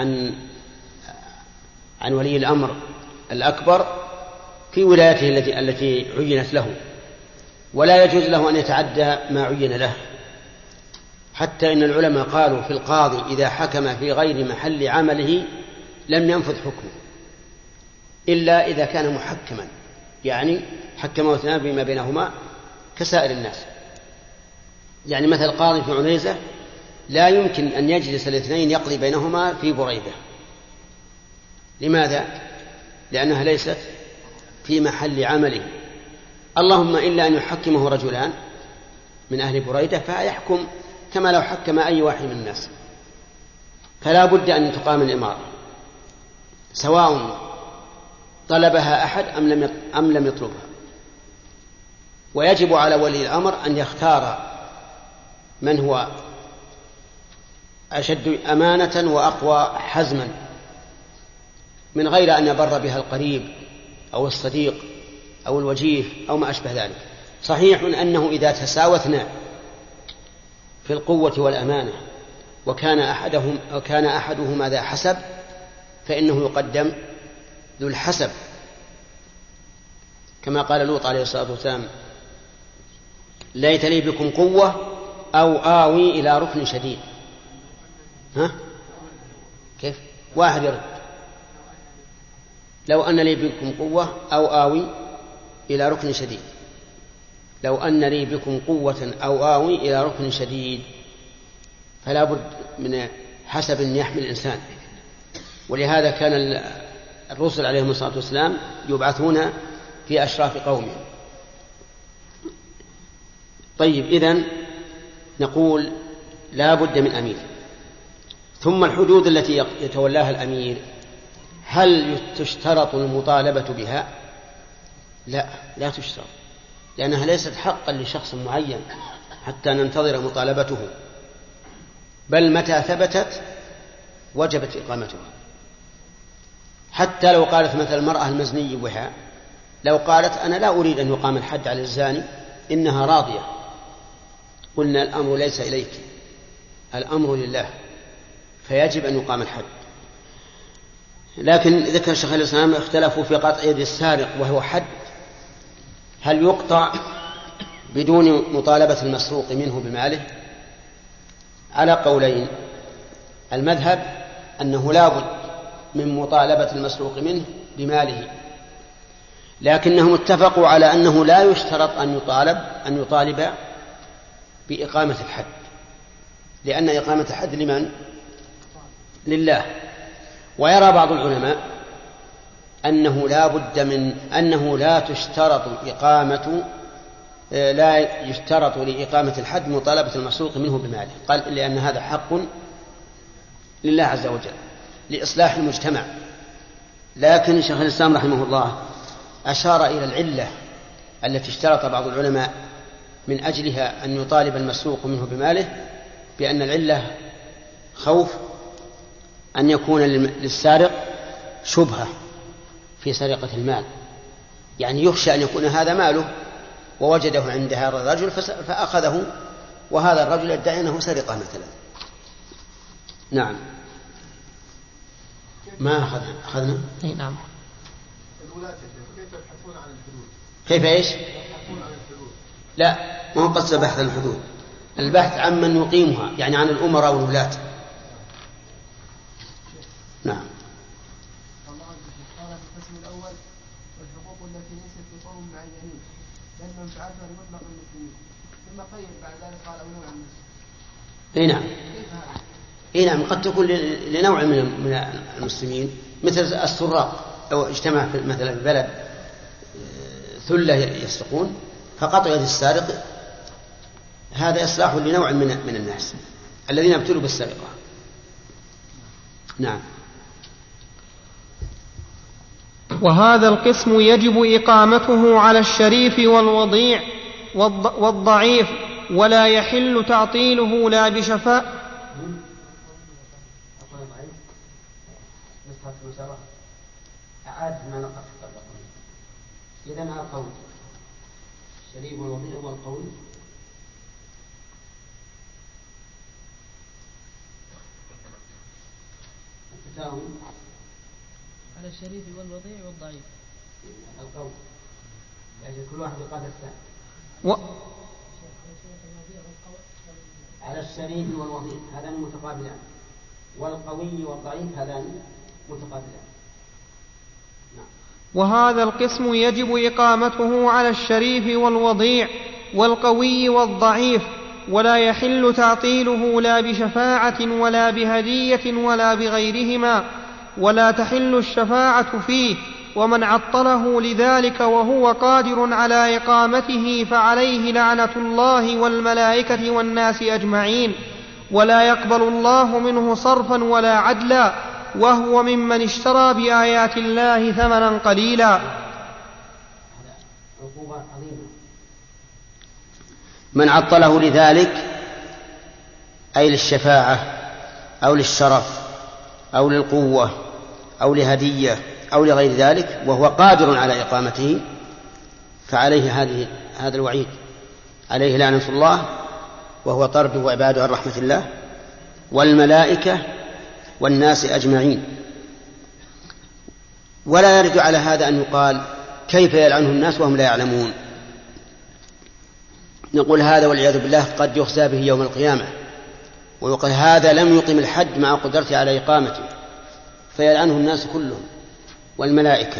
عن ولي الأمر الأكبر في ولايته التي عينت له، ولا يجوز له أن يتعدى ما عين له، حتى إن العلماء قالوا في القاضي إذا حكم في غير محل عمله لم ينفذ حكمه إلا إذا كان محكما، يعني حكمه اثنان بما بينهما كسائر الناس. يعني مثل القاضي في عنيزة لا يمكن أن يجلس الاثنين يقضي بينهما في بريدة. لماذا؟ لأنها ليست في محل عمله، اللهم إلا أن يحكمه رجلان من أهل بريدة فيحكم كما لو حكم أي واحد من الناس. فلا بد أن تقام الإمارة سواء طلبها أحد أم لم يطلبها. ويجب على ولي الأمر أن يختار من هو أشد أمانة وأقوى حزما من غير أن يبر بها القريب أو الصديق أو الوجيه أو ما أشبه ذلك. صحيح أنه إذا تساوتنا في القوة والأمانة وكان أحدهما ذا حسب فإنه يقدم ذو الحسب، كما قال لوط عليه الصلاة والسلام ليت لي بكم قوة أو آوي إلى ركن شديد. ها؟ كيف؟ واحد يرد. لو أن لي بكم قوة أو آوي إلى ركن شديد. لو أن لي بكم قوة أو آوي إلى ركن شديد، فلا بد من حسب يحمل الإنسان. ولهذا كان الرسل عليهم الصلاة والسلام يبعثون في أشراف قومهم. طيب، إذن نقول لا بد من أمير. ثم الحدود التي يتولاها الأمير، هل تشترط المطالبة بها؟ لا تشترط، لأنها ليست حقا لشخص معين حتى ننتظر مطالبته، بل متى ثبتت وجبت إقامتها. حتى لو قالت مثل المرأة المزني بها، لو قالت أنا لا أريد أن يقام الحد على الزاني، إنها راضية، قلنا الأمر ليس إليك، الأمر لله، فيجب أن يقام الحد. لكن ذكر شيخ الإسلام اختلفوا في قطع يد السارق وهو حد، هل يقطع بدون مطالبة المسروق منه بماله؟ على قولين. المذهب أنه لا بد من مطالبة المسروق منه بماله، لكنهم اتفقوا على أنه لا يشترط أن يطالب بإقامة الحد، لأن إقامة الحد لمن؟ لله. ويرى بعض العلماء أنه لا بد من أنه لا يشترط لإقامة الحد مطالبة المسروق منه بماله، قال لأن هذا حق لله عز وجل لإصلاح المجتمع. لكن شيخ الإسلام رحمه الله أشار إلى العلة التي اشترط بعض العلماء من أجلها أن يطالب المسروق منه بماله، بأن العلة خوف أن يكون للسارق شبهة في سرقة المال، يعني يخشى أن يكون هذا ماله ووجده عند هذا الرجل فأخذه، وهذا الرجل يدعي أنه سرقة مثلا. نعم. ما أخذنا؟ نعم. كيف يبحثون عن الحدود؟ كيف إيش؟ يبحثون عن الحدود. لا، ما هو قصد بحث عن الحدود، البحث عن من يقيمها، يعني عن الأمراء والولاة. نعم. قال في القسم الأول والحقوق التي ليست في قوم معينين بل منفعتها لمطلق المسلمين، ثم قيد بعد ذلك قال أو نوع المسلم. اي نعم، قد تكون لنوع من المسلمين، مثل السراق لو اجتمع مثلا في بلد ثلة يسرقون، فقطع يد السارق هذا إصلاح لنوع من الناس الذين ابتلوا بالسرقة. نعم. وهذا القسم يجب إقامته على الشريف والوضيع والضعيف، ولا يحل تعطيله لا بشفاء. إذن القول الشريف والوضيع والقول التساوي على الشريف والوضيع والضعيف. القول يعني كل واحد يقابل الثاني. على الشريف والوضيع هذان متقابلان، والقوي والضعيف هذان متقابلان. وهذا القسم يجب إقامته على الشريف والوضيع والقوي والضعيف، ولا يحل تعطيله لا بشفاعة ولا بهدية ولا بغيرهما، ولا تحل الشفاعة فيه. ومن عطله لذلك وهو قادر على إقامته فعليه لعنة الله والملائكة والناس أجمعين، ولا يقبل الله منه صرفا ولا عدلا، وهو ممن اشترى بآيات الله ثمنا قليلا. من عطله لذلك أي للشفاعة أو للشرف أو للقوة أو لهدية أو لغير ذلك وهو قادر على إقامته فعليه هذا الوعيد، عليه لعنة الله وهو طرد وإبعاد عن رحمة الله والملائكة والناس أجمعين. ولا يرد على هذا أن يقال كيف يلعنه الناس وهم لا يعلمون. نقول هذا والعياذ بالله قد يخزى به يوم القيامة ويقال هذا لم يقم الحد مع قدرته على إقامته، فيلعنه الناس كلهم والملائكة.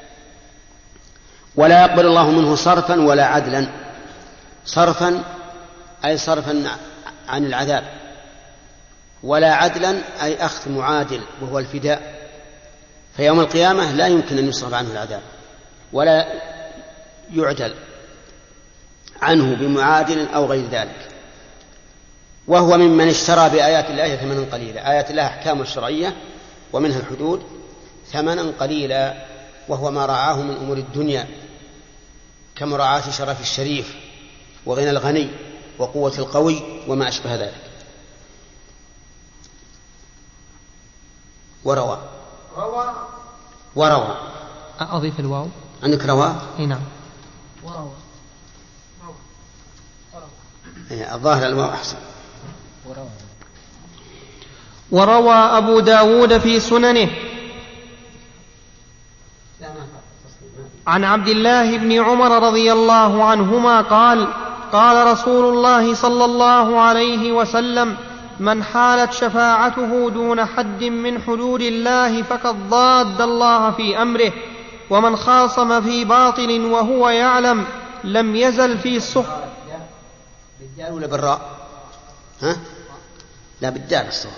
ولا يقبل الله منه صرفا ولا عدلا. صرفا أي صرفا عن العذاب، ولا عدلا أي أخذ معادل وهو الفداء، فيوم القيامة لا يمكن أن يصرف عنه العذاب ولا يعدل عنه بمعادل أو غير ذلك. وهو ممن اشترى بآيات الله ثمنا قليلا. آيات الله أحكام الشرعية ومنها الحدود ثمنا قليلا، وهو ما رعاه من أمور الدنيا كمراعاة شرف الشريف وغنى الغني وقوة القوي وما أشبه ذلك. وروى أضيف الواو عندك روى؟ أي نعم. الظاهر الواو أحسن. وروى أبو داود في سننه عن عبد الله بن عمر رضي الله عنهما قال: قال رسول الله صلى الله عليه وسلم: من حالت شفاعته دون حد من حدود الله فقد ضاد الله في أمره، ومن خاصم في باطل وهو يعلم لم يزل في السخط. بالدال ولا بالراء؟ ها؟ لا بالدال الصواب.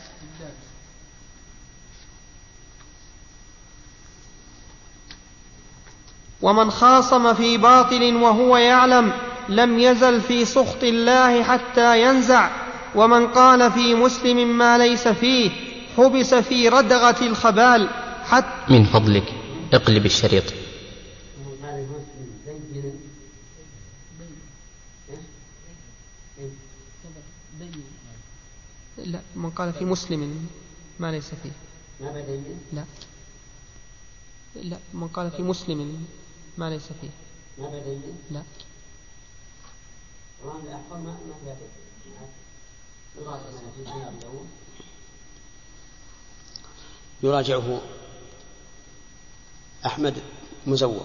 ومن خاصم في باطل وهو يعلم لم يزل في سخط الله حتى ينزع، ومن قال في مسلم ما ليس فيه حبس في ردغة الخبال حتى. من فضلك اقلب الشريط. لا، من قال في مسلم ما ليس فيه. لا لا، من قال في مسلم ما ليس فيه. لا. يراجعه أحمد مزور.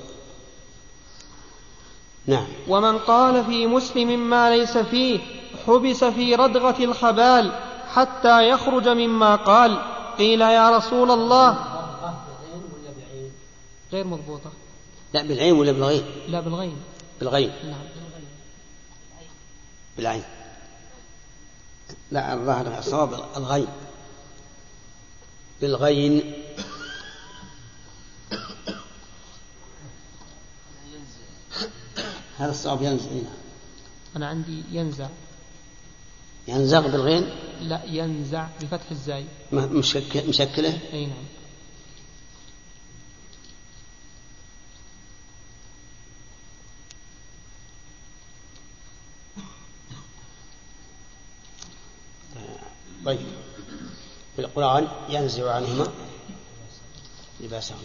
نعم. ومن قال في مسلم ما ليس فيه حبس في ردغة الخبال حتى يخرج مما قال. قيل: يا رسول الله. غير مضبوطة. لا بالعين ولا بالغين؟ لا بالغين. بالغين. نعم. بالعين. لا، الظاهر الصواب الغين. بالغين. هذا الصواب ينزع. أنا عندي ينزع. ينزغ بالغين؟ لا، ينزع بفتح الزاي. مشكلة؟ أي نعم. طيب، في القرآن ينزع عنهما لباسهما.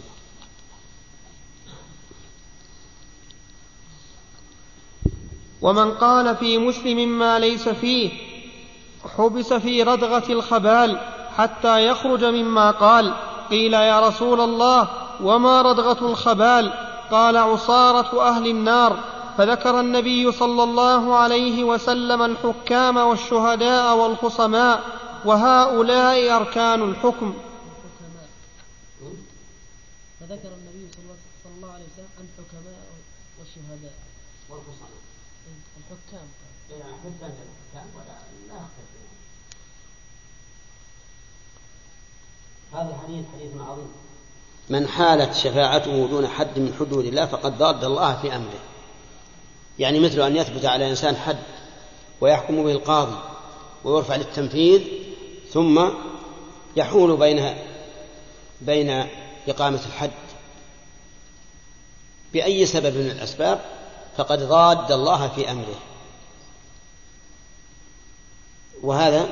ومن قال في مسلم ما ليس فيه حبس في ردغة الخبال حتى يخرج مما قال. قيل: يا رسول الله، وما ردغة الخبال؟ قال: عصارة أهل النار. فذكر النبي صلى الله عليه وسلم الحكام والشهداء والخصماء، وهؤلاء أركان الحكم. فذكر النبي صلى الله عليه وسلم الحكماء والشهداء والخصماء. الحكام هذا الحديث حديث عظيم. من حالت شفاعته دون حد من حدود الله فقد ضاد الله في أمره. يعني مثل أن يثبت على إنسان حد ويحكم به القاضي ويرفع للتنفيذ، ثم يحول بين إقامة الحد بأي سبب من الأسباب، فقد ضاد الله في أمره. وهذا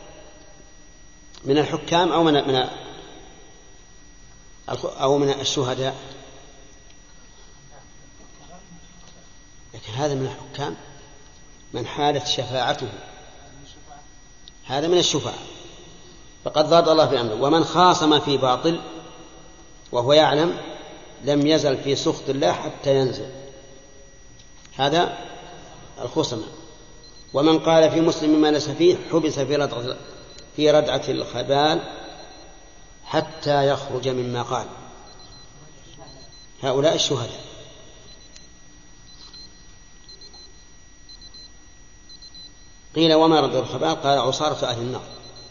من الحكام أو من الشهداء. لكن هذا من الحكام. من حالت شفاعته، هذا من الشفاعة، فقد ضاد الله في أمره. ومن خاصم في باطل وهو يعلم لم يزل في سخط الله حتى ينزل. هذا الخصم. ومن قال في مسلم ما ليس فيه حبس في ردعة الخبال حتى يخرج مما قال. هؤلاء الشهداء. قيل وما ردع الخبال؟ قال عصارة أهل النار.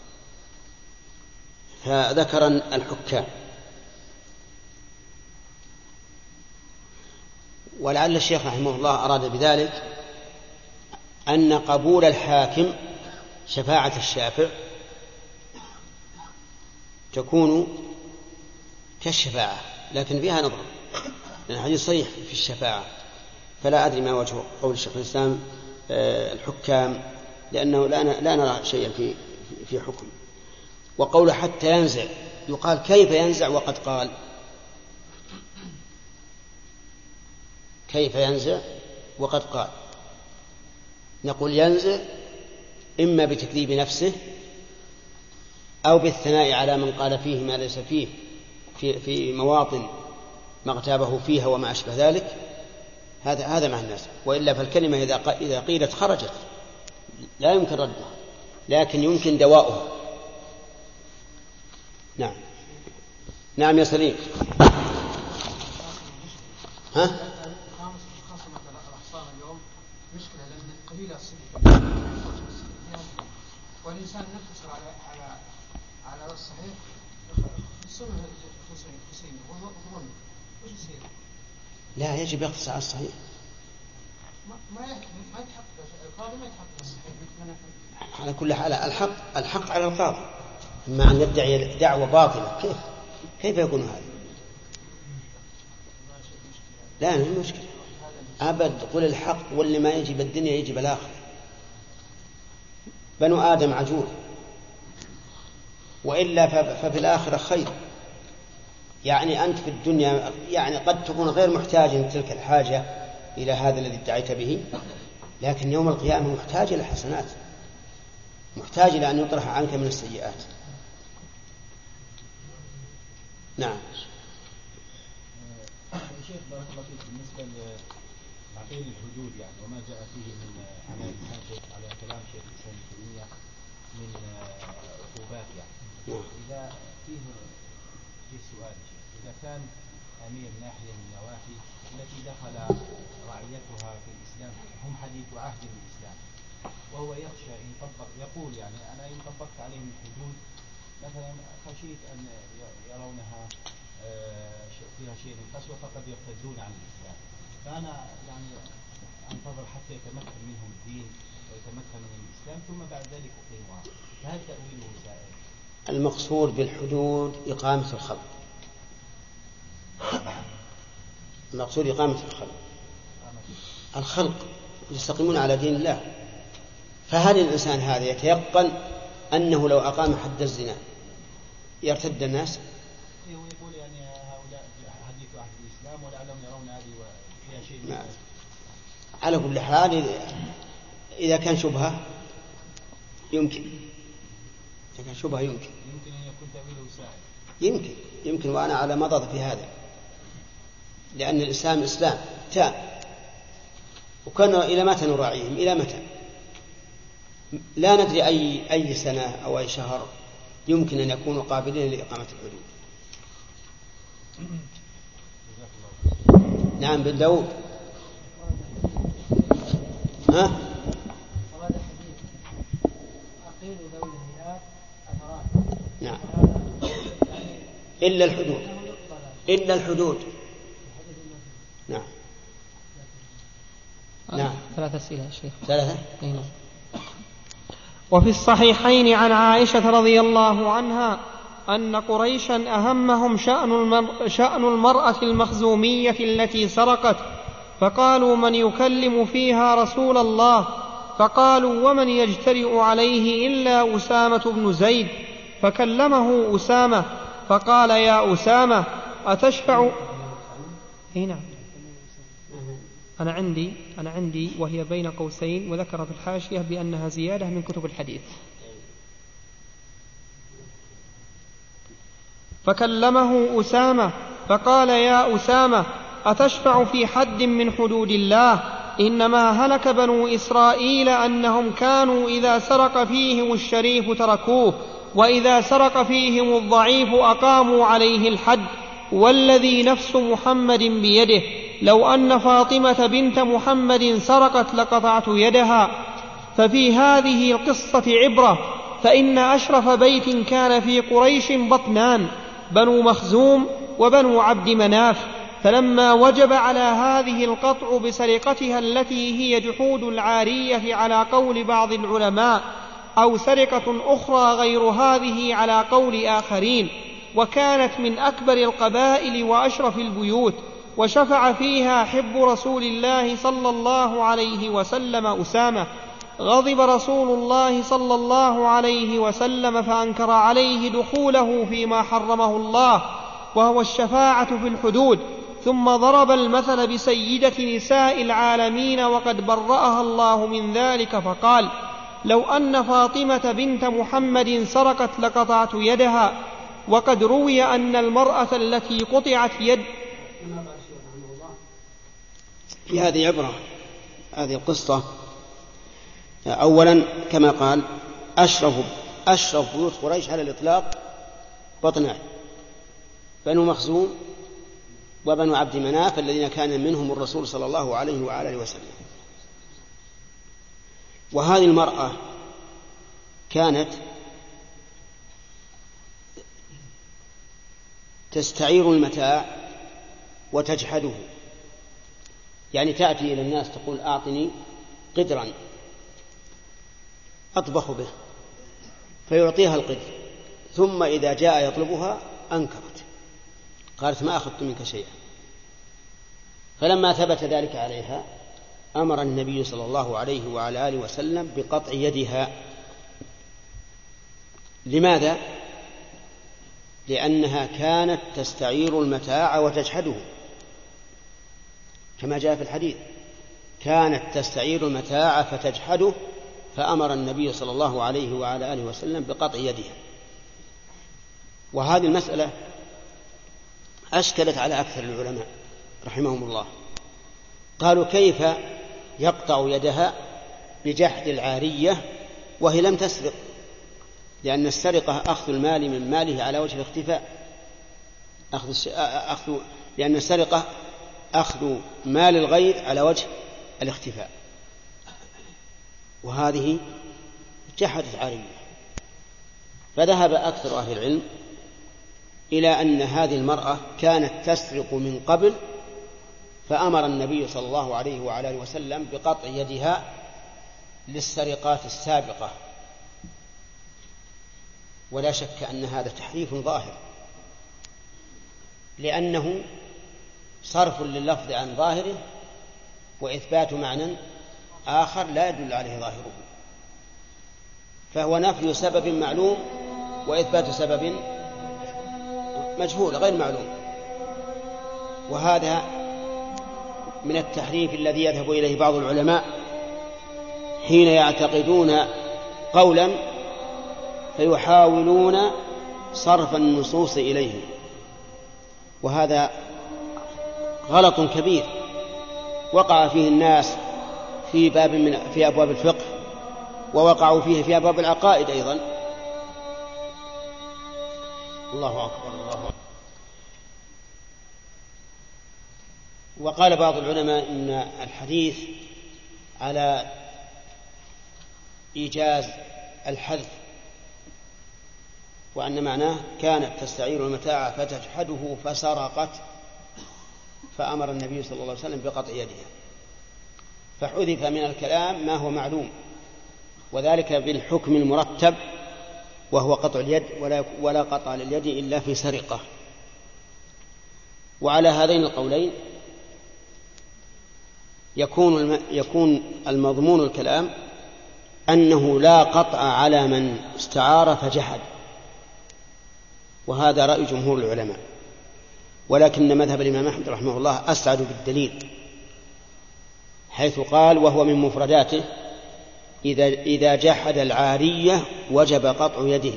فذكر الحكام. ولعل الشيخ رحمه الله أراد بذلك أن قبول الحاكم شفاعة الشافع تكون كالشفاعة، لكن فيها نظر، لأن الحديث صريح في الشفاعة. فلا أدري ما وجه قول الشيخ الإسلام الحكام، لأنه لا نرى شيئا في حكم. وقول حتى ينزع، يقال كيف ينزع وقد قال؟ كيف ينزع وقد قال؟ نقول ينزع إما بتكذيب نفسه أو بالثناء على من قال فيه ما ليس فيه في مواطن ما اغتابه فيها وما أشبه ذلك. هذا معنى الناس. وإلا فالكلمة إذا قيلت خرجت، لا يمكن ردها، لكن يمكن دواؤها. نعم يا سليم. ها؟ مشكلة لأن قليل الصدق والإنسان يقتصر على الصحيح خصوصا وهو ظن. وش يصير؟ لا، يجب يقتصر على الصحيح. ما يتحقق القاضي، ما يتحقق الصحيح. على كل حال الحق على القاضي، أما أن يدعي دعوة باطلة كيف يكون هذا؟ لا، مش مشكلة أبد. قل الحق، واللي ما يجب الدنيا يجب الآخرة. بنو آدم عجول، وإلا ففي الآخرة خير. يعني أنت في الدنيا يعني قد تكون غير محتاج تلك الحاجة إلى هذا الذي ادعيت به، لكن يوم القيامة محتاج إلى حسنات، محتاج إلى أن يطرح عنك من السيئات. نعم. شيخ بارك الله فيك، بالنسبة لتعطيل الحدود يعني وما جاء فيه من على كلام شيخ الإسلام ابن تيمية من عقوبات يعني. إذا فيه سؤال شيخ، إذا كان أمير ناحية من النواحي التي دخل رعيتها في الإسلام هم حديث عهد بالإسلام، وهو يخشى إن طبق، يقول يعني أنا إن طبقت عليهم الحدود مثلا خشيت أن يرونها فيها شيء من قسوة فقد يرتدون عن الإسلام، فأنا يعني أنتظر حتى يتمكن منهم الدين ويتمكن من الإسلام ثم بعد ذلك أقيمها. فهل تأويله سائل؟ المقصود بالحدود إقامة الخلق. المقصود إقامة الخلق يستقيمون على دين الله. فهل الإنسان هذا يتيقن أنه لو أقام حد الزنا يرتد الناس؟ يقول يعني هؤلاء حديث عهد الإسلام ولعلهم يرون هذه فيها شيء من على كل حال إذا كان شبهة يمكن، إذا كان شبهة يمكن أن يكون تأويله سائل. يمكن وأنا على مضض في هذا، لأن الإسلام إسلام تام، وكان إلى متى نراعيهم؟ إلى متى؟ لا ندري أي سنة أو أي شهر يمكن أن يكونوا قابلين لإقامة الحدود. نعم بن داود. ها؟ نعم. إلا الحدود. نعم. نعم. 3 أسئلة يا شيخ. 3. نعم. وفي الصحيحين عن عائشة رضي الله عنها أن قريشا أهمهم شأن المرأة المخزومية التي سرقت، فقالوا من يكلم فيها رسول الله؟ فقالوا ومن يجترئ عليه إلا أسامة بن زيد، فكلمه أسامة فقال يا أسامة أتشفع؟ نعم. أنا عندي وهي بين قوسين، وذكر في الحاشية بأنها زيادة من كتب الحديث. فكلمه أسامة فقال يا أسامة أتشفع في حد من حدود الله إنما هلك بنو إسرائيل أنهم كانوا إذا سرق فيهم الشريف تركوه، وإذا سرق فيهم الضعيف أقاموا عليه الحد. والذي نفس محمد بيده لو أن فاطمة بنت محمد سرقت لقطعت يدها. ففي هذه القصة عبرة، فإن أشرف بيت كان في قريش بطنان، بنو مخزوم وبنو عبد مناف، فلما وجب على هذه القطع بسرقتها التي هي جحود العارية على قول بعض العلماء، أو سرقة أخرى غير هذه على قول آخرين، وكانت من أكبر القبائل وأشرف البيوت، وشفع فيها حب رسول الله صلى الله عليه وسلم أسامة، غضب رسول الله صلى الله عليه وسلم فأنكر عليه دخوله فيما حرمه الله، وهو الشفاعة في الحدود. ثم ضرب المثل بسيدة نساء العالمين وقد برأها الله من ذلك، فقال: لو أن فاطمة بنت محمد سرقت لقطعت يدها. وقد روي أن المرأة التي قطعت يد. في هذه عبرة، هذه القصة. أولا كما قال أشرف بيوت قريش على الإطلاق بطنان، بنو مخزوم وبنو عبد مناف الذين كان منهم الرسول صلى الله عليه وآله وسلم. وهذه المرأة كانت تستعير المتاع وتجحده، يعني تأتي إلى الناس تقول: أعطني قدرا أطبخ به، فيعطيها القدر، ثم إذا جاء يطلبها أنكرت، قالت: ما أخذت منك شيئا. فلما ثبت ذلك عليها أمر النبي صلى الله عليه وعلى آله وسلم بقطع يدها. لماذا؟ لأنها كانت تستعير المتاع وتجحده، كما جاء في الحديث: كانت تستعير المتاع فتجحده، فأمر النبي صلى الله عليه وعلى آله وسلم بقطع يدها. وهذه المسألة أشكلت على أكثر العلماء رحمهم الله، قالوا: كيف يقطع يدها بجحد العارية وهي لم تسرق؟ لأن السرقة أخذ المال من ماله على وجه الاختفاء، لأن السرقة أخذ مال الغير على وجه الاختفاء، وهذه جحدت عارية. فذهب أكثر أهل العلم إلى أن هذه المرأة كانت تسرق من قبل، فأمر النبي صلى الله عليه وعلى آله وسلم بقطع يدها للسرقات السابقة. ولا شك أن هذا تحريف ظاهر، لأنه صرف لللفظ عن ظاهره وإثبات معنى آخر لا يدل عليه ظاهره، فهو نفي سبب معلوم وإثبات سبب مجهول غير معلوم. وهذا من التحريف الذي يذهب إليه بعض العلماء حين يعتقدون قولا فيحاولون صرف النصوص إليه، وهذا غلط كبير وقع فيه الناس في أبواب الفقه، ووقعوا فيه في أبواب العقائد أيضا. الله أكبر الله أكبر. وقال بعض العلماء إن الحديث على إيجاز الحذف، وأن معناه كانت تستعير المتاع فتجحده فسرقت، فأمر النبي صلى الله عليه وسلم بقطع يدها، فحذف من الكلام ما هو معلوم، وذلك بالحكم المرتب وهو قطع اليد، ولا قطع لليد إلا في سرقة. وعلى هذين القولين يكون المضمون الكلام أنه لا قطع على من استعار فجحد، وهذا رأي جمهور العلماء. ولكن مذهب الإمام أحمد رحمه الله أسعد بالدليل، حيث قال: وهو من مفرداته إذا جحد العارية وجب قطع يده،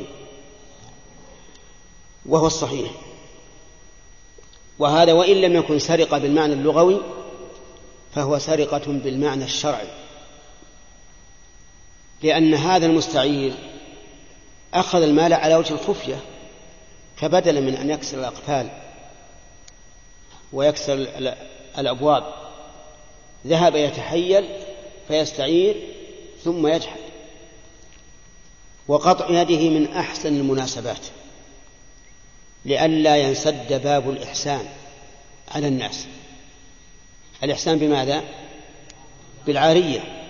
وهو الصحيح. وهذا وإن لم يكن سرقة بالمعنى اللغوي، فهو سرقة بالمعنى الشرعي، لأن هذا المستعير أخذ المال على وجه الخفية، فبدلا من أن يكسر الأقفال ويكسر الأبواب ذهب يتحيل فيستعير ثم يجحد. وقطع يده من أحسن المناسبات لئلا ينسد باب الإحسان على الناس. الإحسان بماذا؟ بالعارية،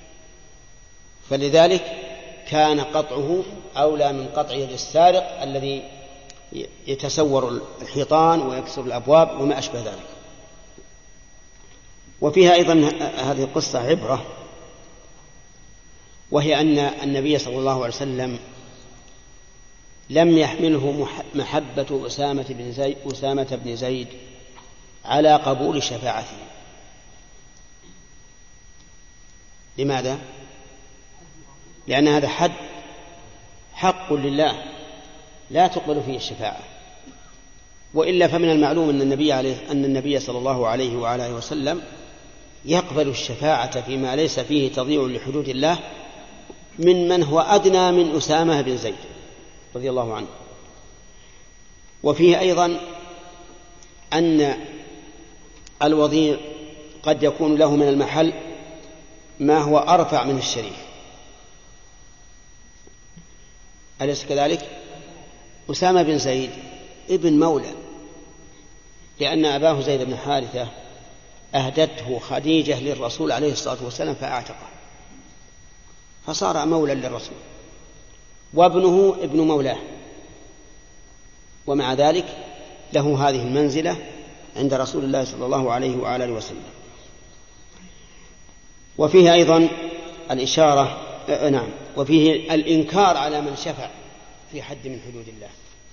فلذلك كان قطعه أولى من قطع يد السارق الذي يتسور الحيطان ويكسر الأبواب وما أشبه ذلك. وفيها أيضا هذه القصة عبرة، وهي أن النبي صلى الله عليه وسلم لم يحمله محبة أسامة بن زيد على قبول شفاعته. لماذا؟ لأن هذا حق لله لا تقبل فيه الشفاعة، وإلا فمن المعلوم أن النبي صلى الله عليه وآله وسلم يقبل الشفاعة فيما ليس فيه تضييع لحدود الله من هو أدنى من أسامة بن زيد رضي الله عنه. وفيه أيضا أن الوضيع قد يكون له من المحل ما هو أرفع من الشريف، أليس كذلك؟ أسامة بن زيد ابن مولى، لأن أباه زيد بن حارثة أهدته خديجة للرسول عليه الصلاة والسلام فأعتقه، فصار مولى للرسول، وابنه ابن مولاه، ومع ذلك له هذه المنزلة عند رسول الله صلى الله عليه وآله وسلم. وفيه أيضا الإشارة وفيه الإنكار على من شفع في حد من حدود الله،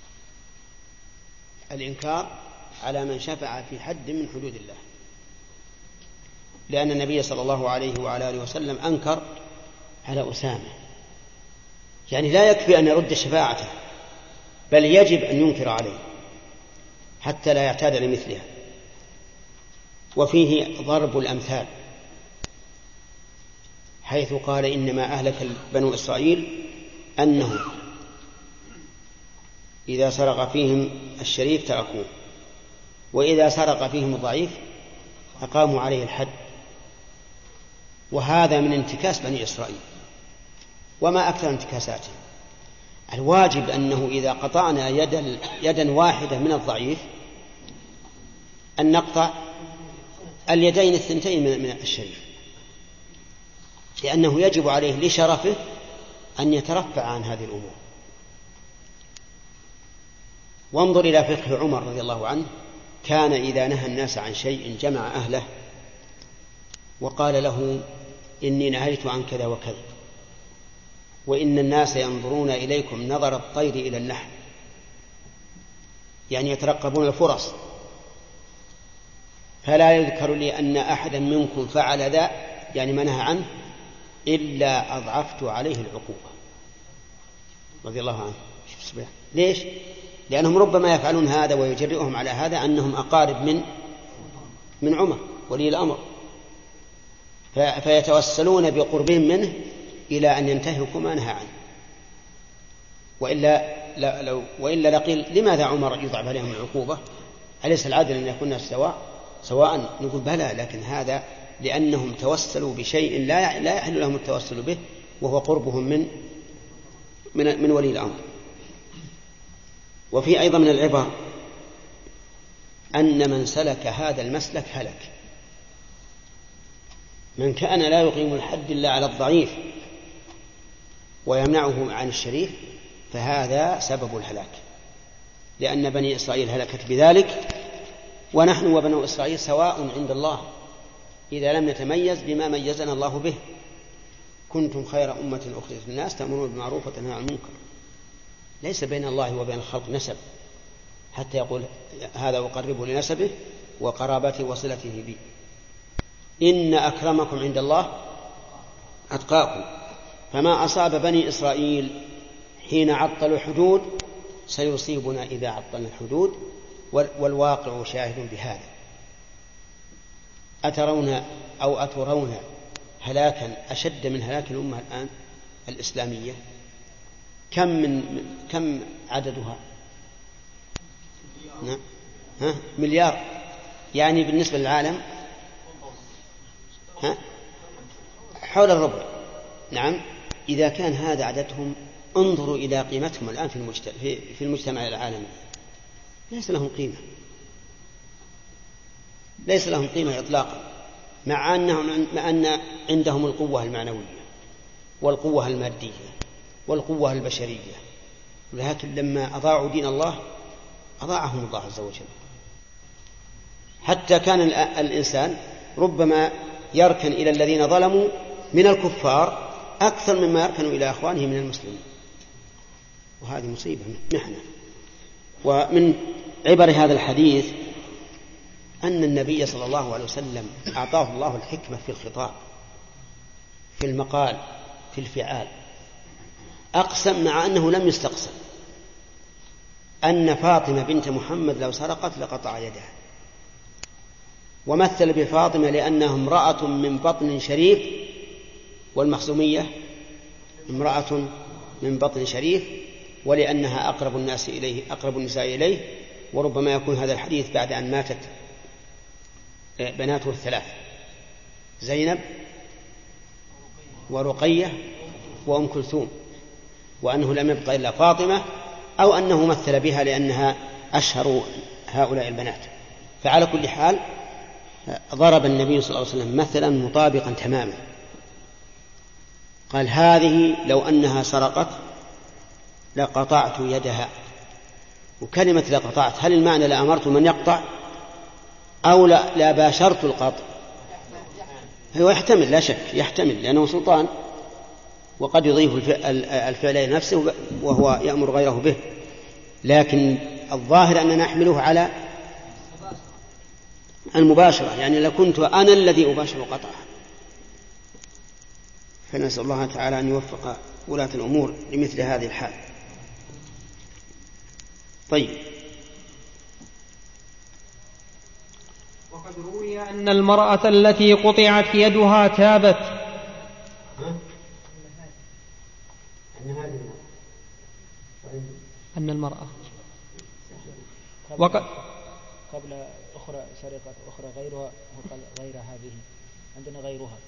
الإنكار على من شفع في حد من حدود الله، لأن النبي صلى الله عليه وآله وسلم أنكر على أسامة، يعني لا يكفي أن يرد شفاعته، بل يجب أن ينكر عليه حتى لا يعتاد لمثلها. وفيه ضرب الأمثال، حيث قال إنما أهلك بنو إسرائيل أنه إذا سرق فيهم الشريف تركوه، وإذا سرق فيهم الضعيف أقاموا عليه الحد. وهذا من انتكاس بني إسرائيل، وما أكثر انتكاساته. الواجب أنه إذا قطعنا يدا واحدة من الضعيف أن نقطع اليدين الثنتين من الشريف، لأنه يجب عليه لشرفه أن يترفع عن هذه الأمور. وانظر إلى فقه عمر رضي الله عنه، كان إذا نهى الناس عن شيء جمع أهله وقال له إني نهيت عن كذا وكذا، وإن الناس ينظرون إليكم نظر الطير إلى اللحم، يعني يترقبون الفرص، فلا يذكر لي أن أحدا منكم فعل ذا، يعني ما نهى عنه، إلا أضعفت عليه العقوبة رضي الله عنه. ليش؟ لأنهم ربما يفعلون هذا ويجرئهم على هذا أنهم أقارب من عمر ولي الأمر، فيتوسلون بقربهم منه إلى أن ينتهكوا ما نهى عنه. وإلا لقيل لماذا عمر يضعف عليهم العقوبة؟ أليس العادل أن يكون الناس سواء؟ نقول بلى، لكن هذا لأنهم توسلوا بشيء لا يحل لهم التوسل به، وهو قربهم من ولي الأمر. وفي أيضا من العبر أن من سلك هذا المسلك هلك. من كان لا يقيم الحد إلا على الضعيف ويمنعه عن الشريف فهذا سبب الهلاك، لأن بني إسرائيل هلكت بذلك، ونحن وبنو إسرائيل سواء عند الله إذا لم نتميز بما ميزنا الله به. كنتم خير أمة أخرجت للناس تأمرون بالمعروف وتنهون عن المنكر. ليس بين الله وبين الخلق نسب حتى يقول هذا أقربه لنسبه وقرابته وصلته بي. إن أكرمكم عند الله أتقاكم. فما أصاب بني إسرائيل حين عطلوا الحدود سيصيبنا إذا عطلنا الحدود، والواقع شاهد بهذا. أترون هلاكا أشد من هلاك الأمة الآن الإسلامية؟ كم عددها؟ مليار، يعني بالنسبة للعالم حول الربع. نعم، إذا كان هذا عددهم انظروا إلى قيمتهم الآن في المجتمع العالمي، ليس لهم قيمة، ليس لهم قيمة إطلاقا، مع أن عندهم القوة المعنوية والقوة المادية والقوة البشرية، ولكن لما أضاعوا دين الله أضاعهم الله عز وجل. حتى كان الإنسان ربما يركن إلى الذين ظلموا من الكفار أكثر مما يركن إلى أخوانه من المسلمين، وهذه مصيبة محنة. ومن عبر هذا الحديث أن النبي صلى الله عليه وسلم أعطاه الله الحكمة في الخطاب، في المقال، في الفعال. أقسم مع أنه لم يستقسم أن فاطمة بنت محمد لو سرقت لقطع يدها، ومثل بفاطمة لأنها امرأة من بطن شريف، والمخزومية امرأة من بطن شريف، ولأنها أقرب النساء إليه. وربما يكون هذا الحديث بعد أن ماتت بناته الثلاث زينب ورقية وأم كلثوم، وأنه لم يبق إلا فاطمة، أو أنه مثل بها لأنها أشهر هؤلاء البنات. فعلى كل حال ضرب النبي صلى الله عليه وسلم مثلا مطابقا تماما، قال هذه لو أنها سرقت لقطعت يدها. وكلمة لقطعت هل المعنى لأمرت من يقطع أو لا باشرت القطع؟ هو يحتمل، لا شك يحتمل، لأنه سلطان وقد يضيف الفعل إلى نفسه وهو يأمر غيره به، لكن الظاهر أننا نحمله على المباشرة، يعني لكنت أنا الذي أباشر قطعها. فنسأل الله تعالى أن يوفق ولاة الأمور لمثل هذه الحال. طيب. وقد روي أن المرأة التي قطعت يدها تابت. أن المرأة قبل أخرى سرقت أخرى غيرها، وقال غير هذه، عندنا غيرها.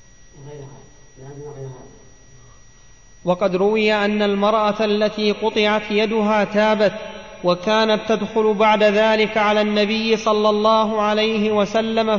وقد روي أن المرأة التي قطعت يدها تابت، وكانت تدخل بعد ذلك على النبي صلى الله عليه وسلم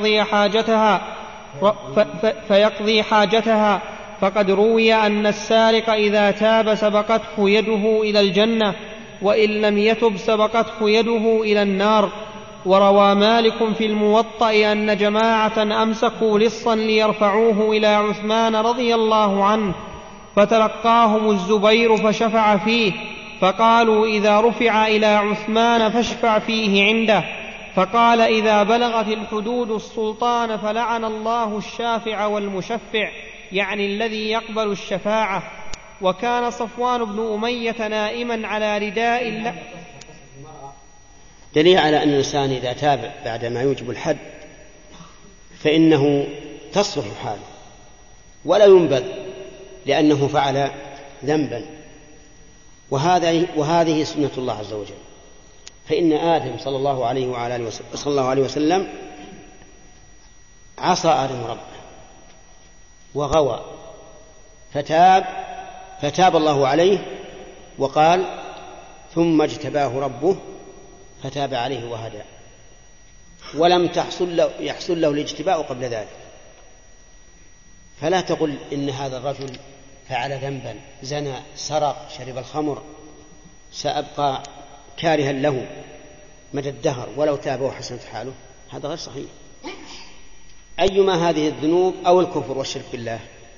فيقضي حاجتها. فقد روي أن السارق إذا تاب سبقته يده إلى الجنة، وإن لم يتب سبقته يده إلى النار. وروى مالك في الموطأ أن جماعة أمسكوا لصا ليرفعوه إلى عثمان رضي الله عنه، فتلقاهم الزبير فشفع فيه، فقالوا إذا رفع إلى عثمان فاشفع فيه عنده، فقال إذا بلغت الحدود السلطان فلعن الله الشافع والمشفع، يعني الذي يقبل الشفاعة. وكان صفوان بن أمية نائما على رداء الله. دليل على أن الإنسان إذا تاب بعد ما يوجب الحد فإنه تصلح حاله ولا ينبذ لأنه فعل ذنبا. وهذه سنة الله عز وجل. فإن آدم صلى الله عليه وسلم عصى آدم ربه وغوى فتاب الله عليه، وقال ثم اجتباه ربه فتاب عليه وهدى، ولم يحصل له الاجتباء قبل ذلك. فلا تقل إن هذا الرجل فعل ذنبا، زنى، سرق، شرب الخمر، سأبقى كارها له مدى الدهر ولو تاب وحسنت حاله. هذا غير صحيح. أيما هذه الذنوب أو الكفر والشرك بالله؟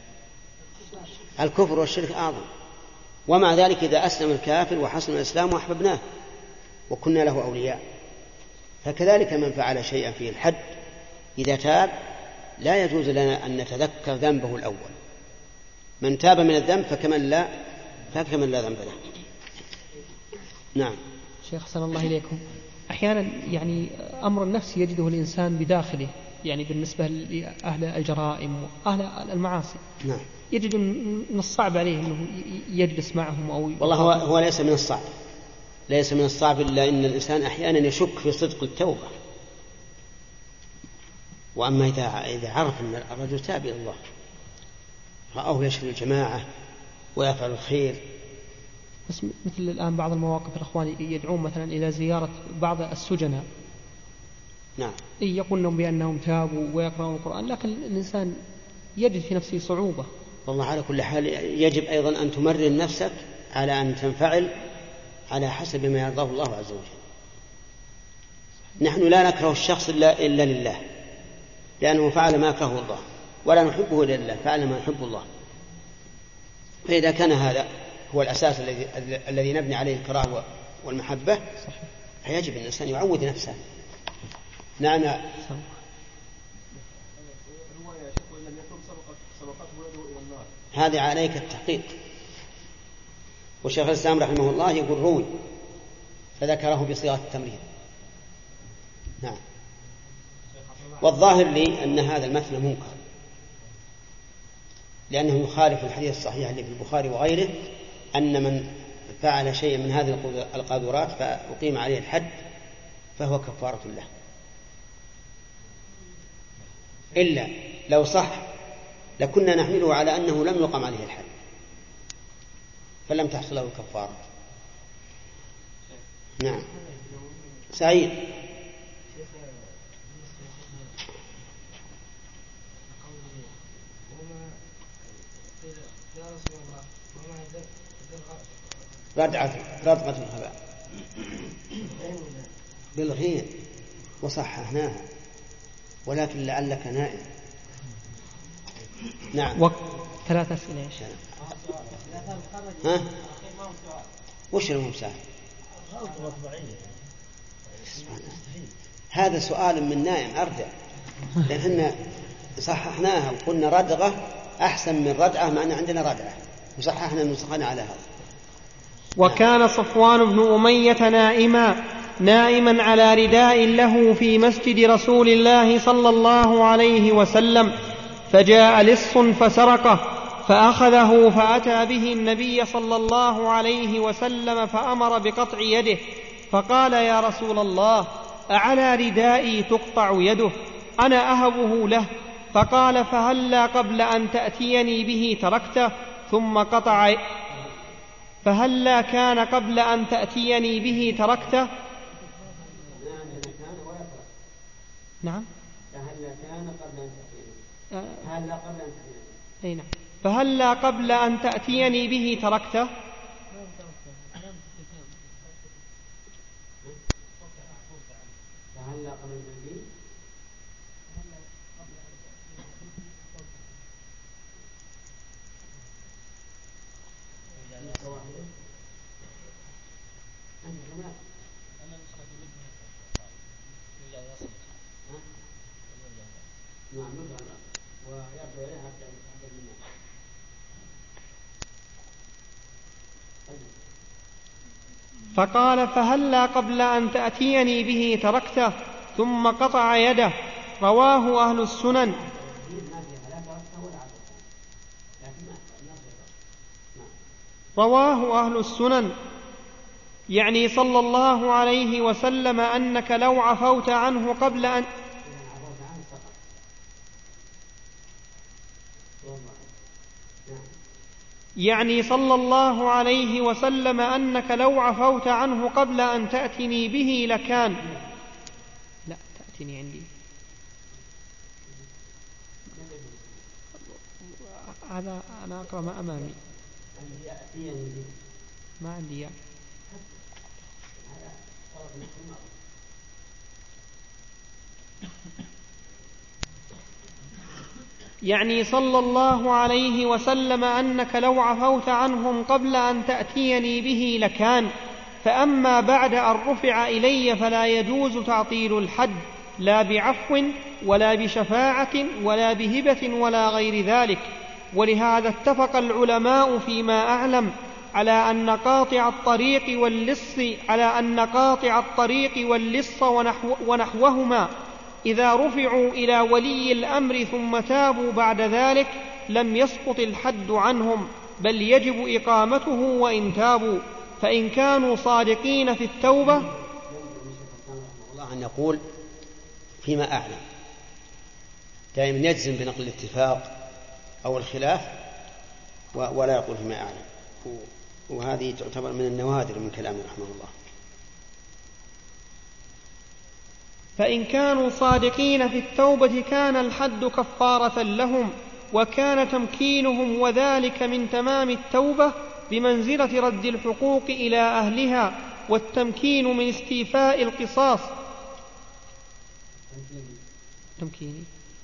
الكفر والشرك أعظم. ومع ذلك إذا أسلم الكافر وحسن الإسلام وأحببناه وكنا له أولياء. فكذلك من فعل شيئا فيه الحد إذا تاب لا يجوز لنا أن نتذكر ذنبه الأول. من تاب من الذنب فكمن لا ذنب له. نعم. شيخ صلى الله إليكم، أحيانا يعني أمر النفس يجده الإنسان بداخله يعني بالنسبة لأهل الجرائم وأهل المعاصي. نعم. يجد من الصعب عليه أنه يجلس معهم أو والله هو ليس من الصعب، ليس من الصعب، إلا أن الإنسان أحيانا يشك في صدق التوبة. وأما إذا عرف أن الرجل تاب إلى الله، رأوه يشفي الجماعة ويفعل الخير. بس مثل الآن بعض المواقف الأخوان يدعون مثلا إلى زيارة بعض السجناء. نعم. يقول لهم بأنهم تابوا ويقرأون القرآن، لكن الإنسان يجد في نفسه صعوبة. والله على كل حال يجب أيضا أن تمرن نفسك على أن تنفعل على حسب ما يرضاه الله عز وجل. نحن لا نكره الشخص إلا لله، لأنه فعل ما يكره الله، ولا نحبه إلا لله، فعل ما يحب الله. فإذا كان هذا هو الأساس الذي نبني عليه الكراهة والمحبة، فيجب أن الإنسان يعود نفسه. نعم. هذه عليك التحقيق. والشيخ الإسلام رحمه الله يقول روي، فذكره بصيغة التمرين. نعم. والظاهر لي أن هذا المثل منكر، لأنه يخالف الحديث الصحيح اللي في البخاري وغيره، أن من فعل شيء من هذه القاذورات فأقيم عليه الحد فهو كفارة له. إلا لو صح لكنا نحمله على أنه لم يقم عليه الحد فلم تحصل له الكفارة. نعم. سعيد. ردغة الخباء بالغين وصححناها، ولكن لعلك نائم. نعم. وقت 3 أسئلة يا شيخ. ها؟ وش المساء؟ هذا سؤال من نائم أرجع، لأننا صححناها وقلنا ردغة أحسن من ردعة، مع أن عندنا ردعة وصححنا نسخنا على هذا. وكان صفوان بن أمية نائما على رداء له في مسجد رسول الله صلى الله عليه وسلم، فجاء لص فسرقه، فأخذه فأتى به النبي صلى الله عليه وسلم فأمر بقطع يده، فقال يا رسول الله أعلى ردائي تقطع يده؟ أنا أهبه له. فقال فهلا قبل أن تأتيني به تركته ثم قطع فهلا كان قبل أن تأتيني به تركته؟ نعم. فهلا قبل أن تأتيني به تركته؟ فقال فهلا قبل أن تأتيني به تركته ثم قطع يده. رواه أهل السنن. رواه أهل السنن، يعني صلى الله عليه وسلم أنك لو عفوت عنه قبل أن يعني صلى الله عليه وسلم أنك لو عفوت عنه قبل أن تأتني به لكان. لا تأتني عندي هذا أنا أقرأ ما أمامي ما عندي يعني. يعني صلى الله عليه وسلم أنك لو عفوت عنهم قبل أن تأتيني به لكان. فأما بعد أن رفع إلي فلا يجوز تعطيل الحد، لا بعفو ولا بشفاعة ولا بهبة ولا غير ذلك. ولهذا اتفق العلماء فيما أعلم على أن قاطع الطريق واللص ونحوهما إذا رفعوا إلى ولي الأمر ثم تابوا بعد ذلك لم يسقط الحد عنهم، بل يجب إقامته وإن تابوا. فإن كانوا صادقين في التوبة الله أن يقول فيما أعلم، دائما يجزم بنقل الاتفاق أو الخلاف ولا يقول فيما أعلم، وهذه تعتبر من النوادر من كلامه رحمه الله. فإن كانوا صادقين في التوبة كان الحد كفارة لهم، وكان تمكينهم وذلك من تمام التوبة بمنزلة رد الحقوق إلى أهلها، والتمكين من استيفاء القصاص. تمكيني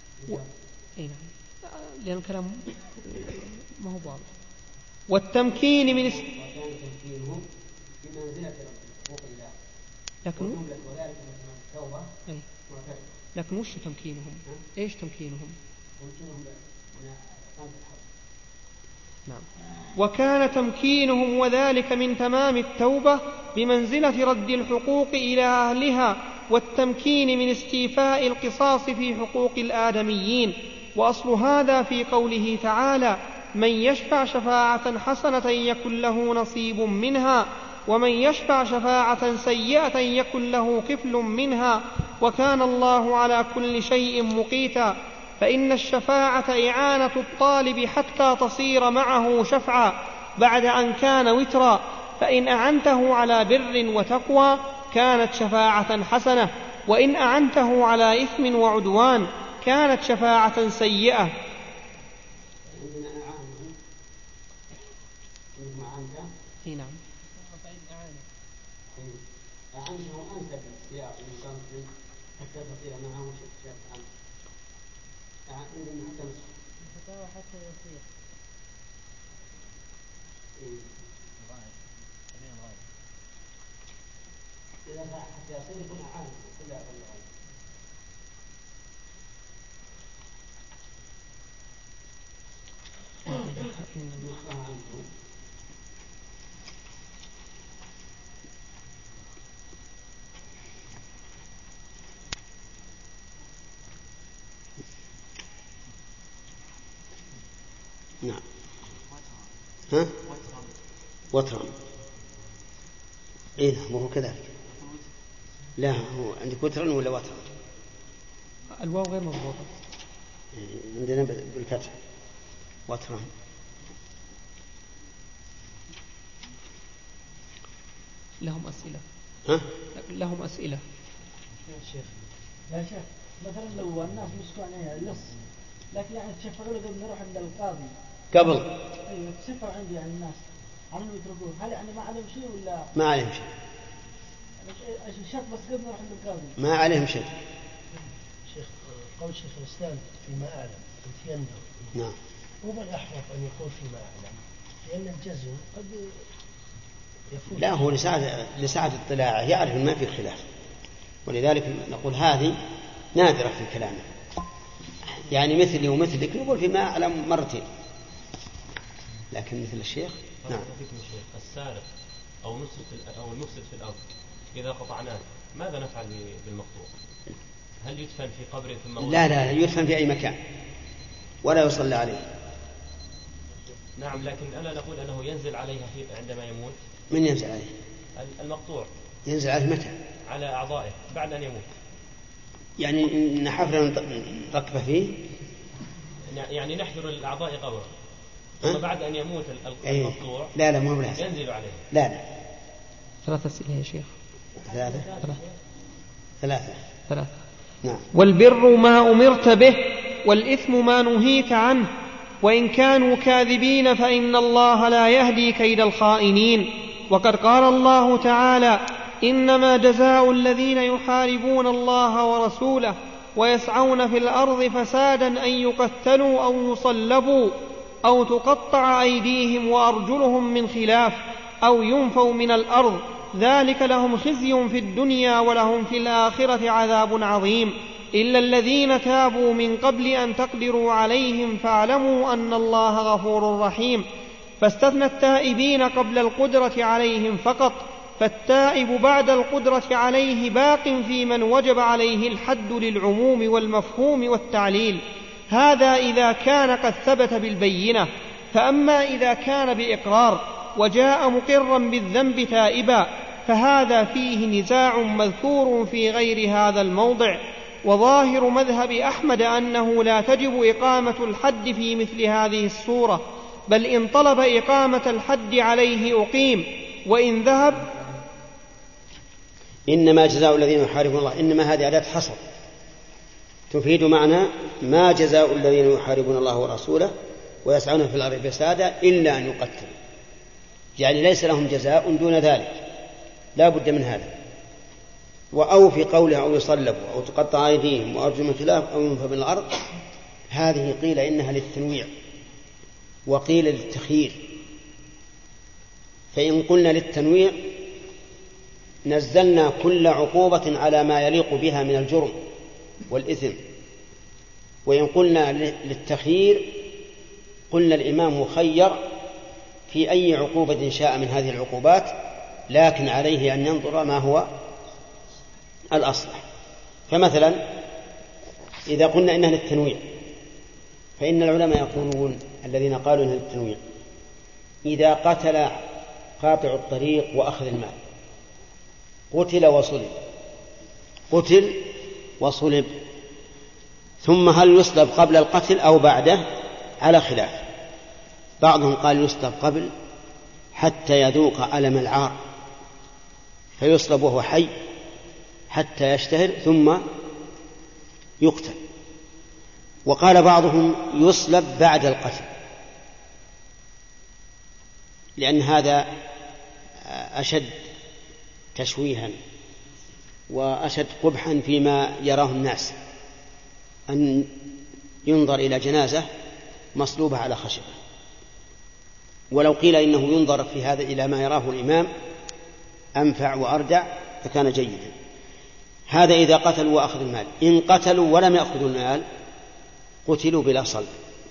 لأن الكلام ما هو واضح. والتمكين من تمكينهم بمنزلة رد الحقوق إلى لكن وش تمكينهم؟ ايش تمكينهم؟ نعم. وكان تمكينهم وذلك من تمام التوبة بمنزلة رد الحقوق إلى أهلها، والتمكين من استيفاء القصاص في حقوق الآدميين. وأصل هذا في قوله تعالى: من يشفع شفاعة حسنة يكن له نصيب منها، ومن يشفع شفاعة سيئة يكن له كفل منها، وكان الله على كل شيء مقيتا. فإن الشفاعة إعانة الطالب حتى تصير معه شفعا بعد أن كان وترا، فإن أعنته على بر وتقوى كانت شفاعة حسنة، وإن أعنته على إثم وعدوان كانت شفاعة سيئة. نعم. حتى يصير إذا حتى يصير يكون عالم كلها بالغاية. نعم. ها؟ وترا. إيه هو كذلك. لا هو عندك وترا ولا وترا؟ الواو غير مضبوطة. عندنا بالفتح وترا. لهم أسئلة. ها؟ لهم أسئلة. يا شيخ مثلا لو الناس مسكوا عليها لص، لكن يعني تشفعوا له قبل نروح عند القاضي قبل. ايوه تشفعوا عندي يعني الناس على انه يتركوه، هل يعني ما عليهم شيء ولا ما عليهم شيء؟ الشرط بس قبل نروح عند القاضي ما عليهم شيء. شيخ قول شيخ الإسلام فيما أعلم يتيندر. نعم. ومن الأحوط أن يقول فيما أعلم، لأن الجزم قد يفوت. لا هو لسعة اطلاعه يعرف ما في الخلاف، ولذلك نقول هذه نادرة في كلامه، يعني مثلي ومثلك نقول فيما أعلم مرتين، لكن مثل الشيخ نعم. السارق أو المفسد في الأرض إذا قطعناه ماذا نفعل بالمقطوع؟ هل يدفن في قبر ثم لا يدفن في أي مكان ولا يصلى عليه. نعم، لكن أنا نقول أنه ينزل عليها عندما يموت. من ينزل عليه؟ المقطوع ينزل عليه متى؟ على أعضائه بعد أن يموت. يعني نحفر ركبه فيه، يعني نحفر الأعضاء قبره ثم بعد أن يموت المقطوع لا ما هو لازم ينزل عليه. لا 3 أسئلة يا شيخ. 3 نعم. والبر ما أمرت به، والإثم ما نهيت عنه، وإن كانوا كاذبين فإن الله لا يهدي كيد الخائنين. وقد قال الله تعالى: إنما جزاء الذين يحاربون الله ورسوله ويسعون في الأرض فسادا أن يقتلوا أو يصلبوا أو تقطع أيديهم وأرجلهم من خلاف أو ينفوا من الأرض، ذلك لهم خزي في الدنيا ولهم في الآخرة عذاب عظيم، إلا الذين تابوا من قبل أن تقدروا عليهم فاعلموا أن الله غفور رحيم. فاستثنى التائبين قبل القدرة عليهم فقط، فالتائب بعد القدرة عليه باق في من وجب عليه الحد للعموم والمفهوم والتعليل. هذا إذا كان قد ثبت بالبينة. فأما إذا كان بإقرار وجاء مقرا بالذنب تائبا فهذا فيه نزاع مذكور في غير هذا الموضع. وظاهر مذهب أحمد أنه لا تجب إقامة الحد في مثل هذه الصورة، بل إن طلب إقامة الحد عليه أقيم، وإن ذهب. إنما جزاء الذين يحاربون الله، إنما هذه أداة حصر تفيد معنى ما جزاء الذين يحاربون الله ورسوله ويسعون في الأرض فسادا إلا أن يقتلوا، يعني ليس لهم جزاء دون ذلك، لا بد من هذا. أو في قوله أو يصلبوا أو تقطع أيديهم وأرجلهم من خلاف أو ينفوا من الأرض، هذه قيل إنها للتنويع وقيل للتخيير. فإن قلنا للتنويع نزلنا كل عقوبة على ما يليق بها من الجرم والإثم، وإن قلنا للتخيير قلنا الإمام مخير في أي عقوبة شاء من هذه العقوبات، لكن عليه أن ينظر ما هو الأصلح. فمثلا إذا قلنا إنها للتنويع فإن العلماء يقولون الذين قالوا إنها للتنويع إذا قتل قاطع الطريق وأخذ المال قتل وصلب، ثم هل يصلب قبل القتل أو بعده على خلاف. بعضهم قال يصلب قبل حتى يذوق ألم العار فيصلب وهو حي حتى يشتهر ثم يقتل، وقال بعضهم يصلب بعد القتل لأن هذا أشد تشويها وأشد قبحا فيما يراه الناس، أن ينظر إلى جنازة مصلوبة على خشبة. ولو قيل إنه ينظر في هذا إلى ما يراه الإمام أنفع وأردع فكان جيدا. هذا إذا قتلوا وأخذوا المال. إن قتلوا ولم يأخذوا المال قتلوا بلا صلب.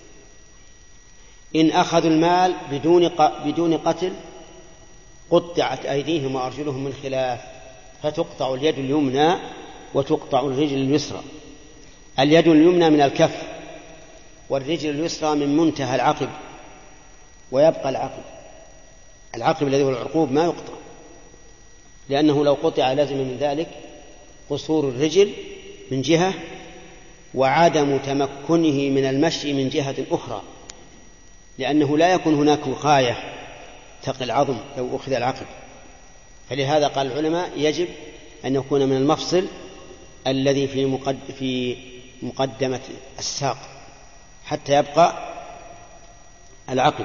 إن أخذوا المال بدون قتل قطعت أيديهم وأرجلهم من خلاف، فتقطع اليد اليمنى وتقطع الرجل اليسرى. اليد اليمنى من الكف والرجل اليسرى من منتهى العقب، ويبقى العقب الذي هو العقوب ما يقطع، لأنه لو قطع لازم من ذلك قصور الرجل من جهة وعدم تمكنه من المشي من جهة أخرى، لأنه لا يكون هناك وقاية تقي العظم لو أخذ العقب. فلهذا قال العلماء يجب أن يكون من المفصل الذي في مقدمة الساق حتى يبقى العقب.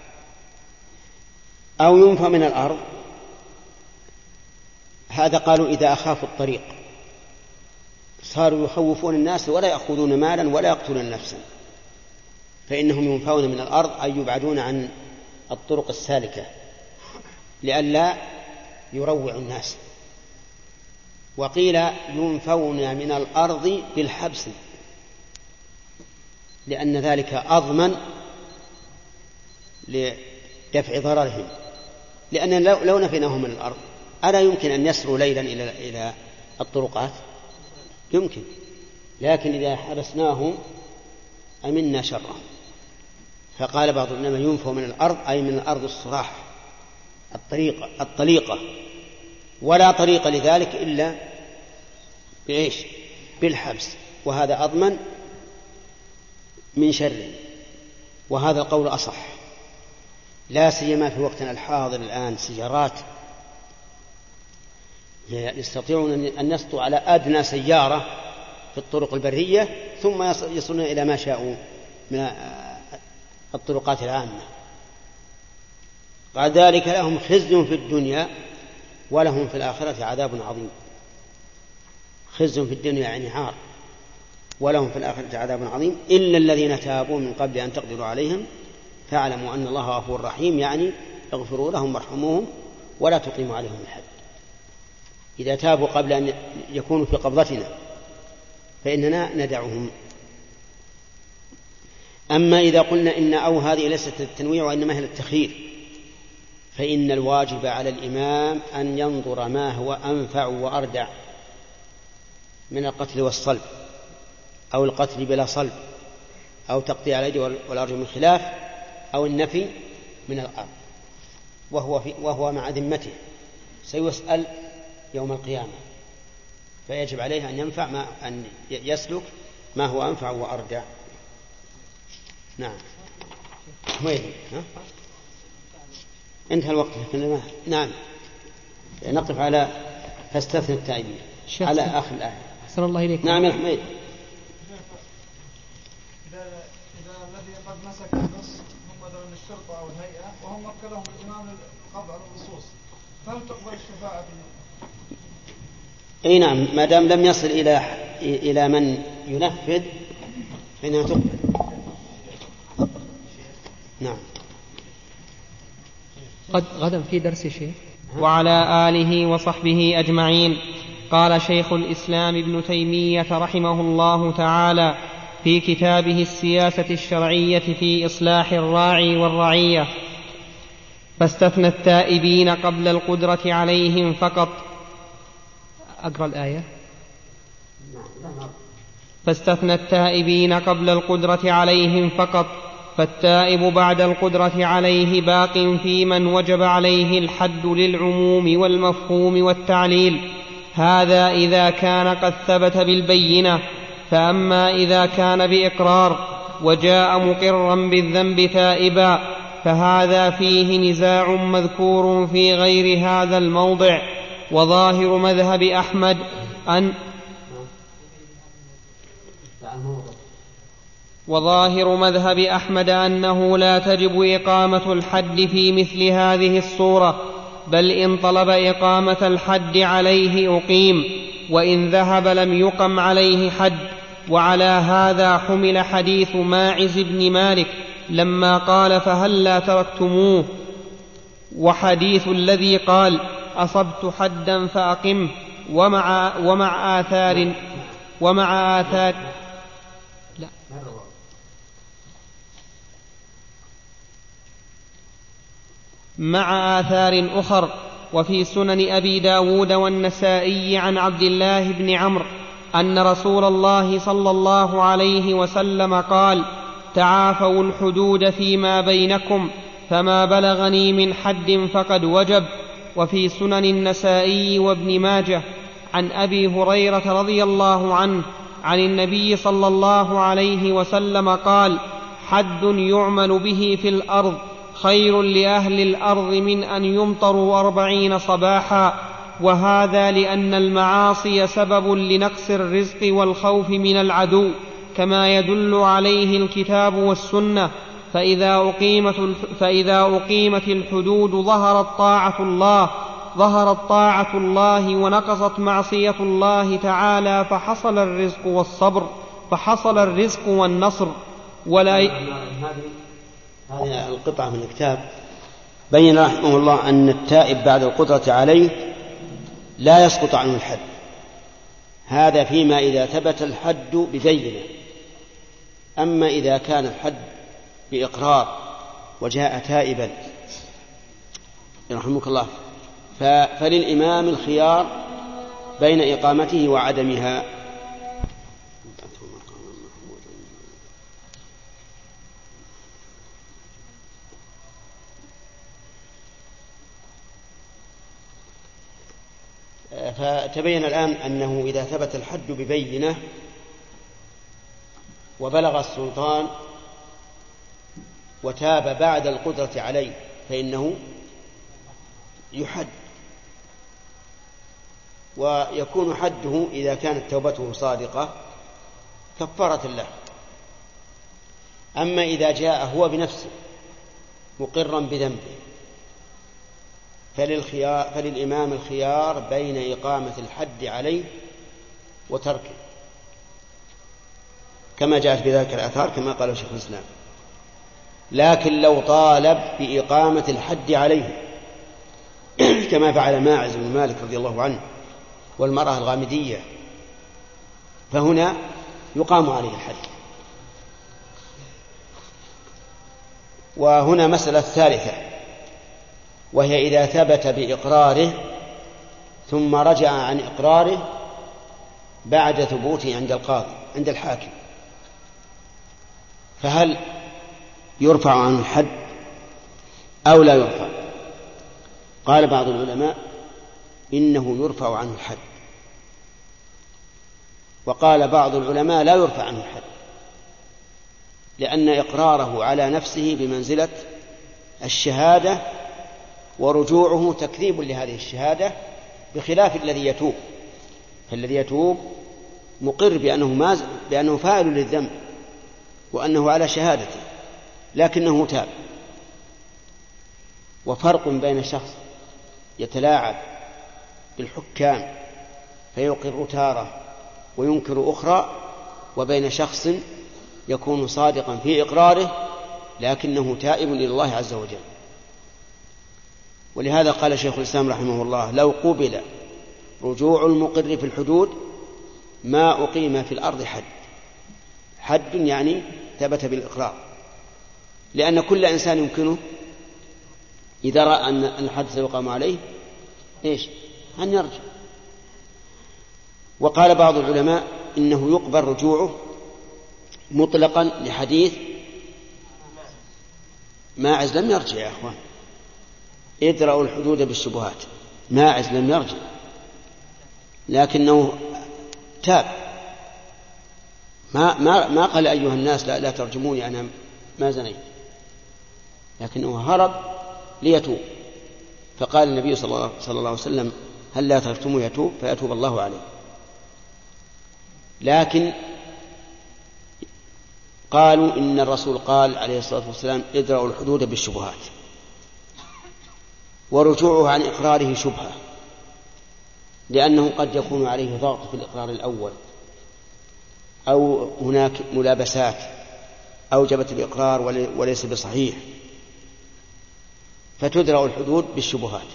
أو ينفى من الأرض، هذا قالوا إذا أخافوا الطريق صاروا يخوفون الناس ولا يأخذون مالا ولا يقتلون نفسا، فإنهم ينفون من الأرض أي يبعدون عن الطرق السالكة لئلا يروع الناس. وقيل ينفون من الأرض بالحبس لأن ذلك أضمن لدفع ضررهم، لأن لو نفيناهم من الأرض ألا يمكن أن يسروا ليلا إلى الطرقات؟ يمكن، لكن إذا حبسناهم أمنا شرهم. فقال بعض العلماء ينفوا من الأرض أي من الأرض الصراح الطليقة، ولا طريق لذلك إلا بالحبس، وهذا أضمن من شر. وهذا القول أصح، لا سيما في وقتنا الحاضر الآن سيارات يستطيعون أن يسطوا على أدنى سيارة في الطرق البرية ثم يصلون إلى ما شاءوا من الطرقات العامة. بعد ذلك لهم خزي في الدنيا ولهم في الآخرة عذاب عظيم. خزي في الدنيا يعني عار، ولهم في الآخرة عذاب عظيم إلا الذين تابوا من قبل أن تقدروا عليهم فاعلموا أن الله غفور رحيم، يعني اغفروا لهم وارحموهم ولا تقيموا عليهم الحد. إذا تابوا قبل أن يكونوا في قبضتنا فإننا ندعهم. أما إذا قلنا إن أو هذه ليست التنويع وإنما هي التخيير، فإن الواجب على الإمام أن ينظر ما هو أنفع وأردع من القتل والصلب، أو القتل بلا صلب، أو تقطيع الأيدي والأرجل من خلاف، أو النفي من الأرض، وهو مع ذمته سيسأل يوم القيامة، فيجب عليه أن يسلك ما هو أنفع وأردع. نعم. انتهى الوقت. نعم. نقف على فاستثنى التائبين على آخر الآية. أحسن الله إليكم. نعم يا حميد. إذا الذي قد مسك النص هم مثلا الشرطة أو الهيئة وهم وكلهم الإمام للقبض على النصوص، فهل تقبل الشفاعة به؟ أي نعم، ما دام لم يصل إلى من ينفذ فإنها تقبل. نعم. غدا في درس شيء. وعلى آله وصحبه أجمعين. قال شيخ الإسلام ابن تيمية رحمه الله تعالى في كتابه السياسة الشرعية في إصلاح الراعي والرعية: فاستثنى التائبين قبل القدرة عليهم فقط. أقرأ الآية. فاستثنى التائبين قبل القدرة عليهم فقط، فالتائب بعد القدرة عليه باق في من وجب عليه الحد للعموم والمفهوم والتعليل. هذا إذا كان قد ثبت بالبينة. فأما إذا كان بإقرار وجاء مقرا بالذنب تائبا فهذا فيه نزاع مذكور في غير هذا الموضع. وظاهر مذهب أحمد أنه لا تجب إقامة الحد في مثل هذه الصورة، بل إن طلب إقامة الحد عليه أقيم، وإن ذهب لم يقم عليه حد. وعلى هذا حمل حديث ماعز بن مالك لما قال: فهلا تركتموه، وحديث الذي قال: أصبت حدا فأقمه، ومع آثار أخر. وفي سنن أبي داود والنسائي عن عبد الله بن عمرو أن رسول الله صلى الله عليه وسلم قال: تعافوا الحدود فيما بينكم، فما بلغني من حد فقد وجب. وفي سنن النسائي وابن ماجه عن أبي هريرة رضي الله عنه عن النبي صلى الله عليه وسلم قال: حد يعمل به في الأرض خير لأهل الأرض من أن يمطروا 40 صباحا. وهذا لأن المعاصي سبب لنقص الرزق والخوف من العدو، كما يدل عليه الكتاب والسنة. فإذا أقيمت الحدود ظهرت طاعة الله ونقصت معصية الله تعالى، فحصل الرزق والنصر. هذه القطعة من الكتاب بين رحمه الله أن التائب بعد القدرة عليه لا يسقط عنه الحد. هذا فيما إذا ثبت الحد ببينة. أما إذا كان الحد بإقرار وجاء تائبا رحمك الله فللإمام الخيار بين إقامته وعدمها. فتبين الآن أنه إذا ثبت الحد ببينة وبلغ السلطان وتاب بعد القدرة عليه فإنه يحد، ويكون حده إذا كانت توبته صادقة كفارة له. أما إذا جاء هو بنفسه مقرا بذنبه فللإمام الخيار بين إقامة الحد عليه وتركه، كما جاءت بذلك الآثار كما قال شيخ الإسلام. لكن لو طالب بإقامة الحد عليه كما فعل ماعز بن مالك رضي الله عنه والمرأة الغامدية، فهنا يقام عليه الحد. وهنا مسألة ثالثة وهي إذا ثبت بإقراره ثم رجع عن إقراره بعد ثبوته عند القاضي عند الحاكم، فهل يرفع عنه الحد أو لا يرفع؟ قال بعض العلماء إنه يرفع عنه الحد، وقال بعض العلماء لا يرفع عنه الحد، لأن إقراره على نفسه بمنزلة الشهادة، ورجوعه تكذيب لهذه الشهادة، بخلاف الذي يتوب. فالذي يتوب مقر بأنه فاعل للذنب وأنه على شهادته لكنه تاب. وفرق بين شخص يتلاعب بالحكام فيقر تارة وينكر أخرى، وبين شخص يكون صادقا في إقراره لكنه تائب إلى الله عز وجل. ولهذا قال شيخ الإسلام رحمه الله: لو قبل رجوع المقر في الحدود ما أقيم في الأرض حد يعني ثبت بالإقرار، لأن كل إنسان يمكنه إذا رأى أن الحد سيقام عليه أن يرجع. وقال بعض العلماء إنه يقبل رجوعه مطلقا لحديث ماعز لم يرجع يا أخوان، ادرأوا الحدود بالشبهات. ماعز لم يرجع لكنه تاب، ما قال أيها الناس لا ترجموني أنا ما زنيت، لكنه هرب ليتوب. فقال النبي صلى الله عليه وسلم: هل لا تركتموه يتوب فيتوب الله عليه. لكن قالوا إن الرسول قال عليه الصلاة والسلام: ادرأوا الحدود بالشبهات، ورجوعه عن إقراره شبهة، لأنه قد يكون عليه ضغط في الإقرار الأول، أو هناك ملابسات أوجبت الإقرار وليس بصحيح، فتدرأ الحدود بالشبهات.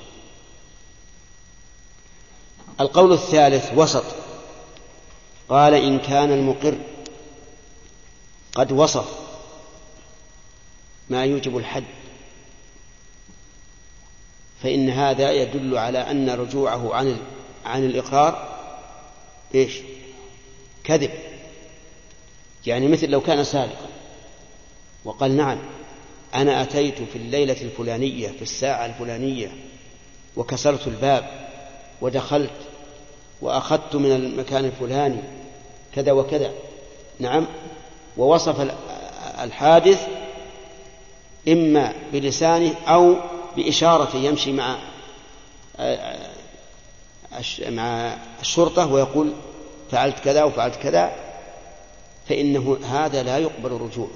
القول الثالث وسط، قال: إن كان المقر قد وصف ما يوجب الحد فإن هذا يدل على أن رجوعه عن الإقرار كذب. يعني مثل لو كان سارقا وقال: نعم أنا أتيت في الليلة الفلانية في الساعة الفلانية وكسرت الباب ودخلت وأخذت من المكان الفلاني كذا وكذا، نعم، ووصف الحادث إما بلسانه أو بإشارة يمشي مع الشرطة ويقول فعلت كذا وفعلت كذا، فإنه هذا لا يقبل رجوعه،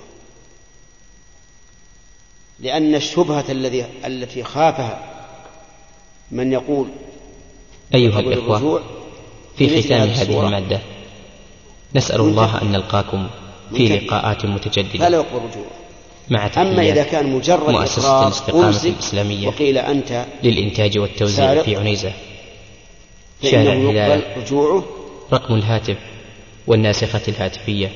لأن الشبهة التي خافها من يقول أيها الإخوة، في ختام هذه المادة نسأل الله أن نلقاكم في لقاءات متجددة فلا يقبل رجوعه. مع أما إذا كان مجرد مؤسسة الاستقامة الإسلامية وقيل أنت للإنتاج والتوزيع في عنيزة، شارع الهلال، رجوعه رقم الهاتف والناسخة الهاتفية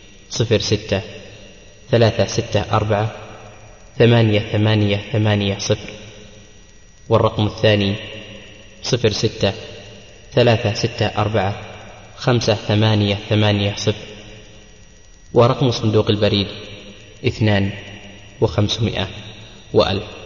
06-364-8880، والرقم الثاني 06-364-5880، ورقم صندوق البريد 2 و500 و1000.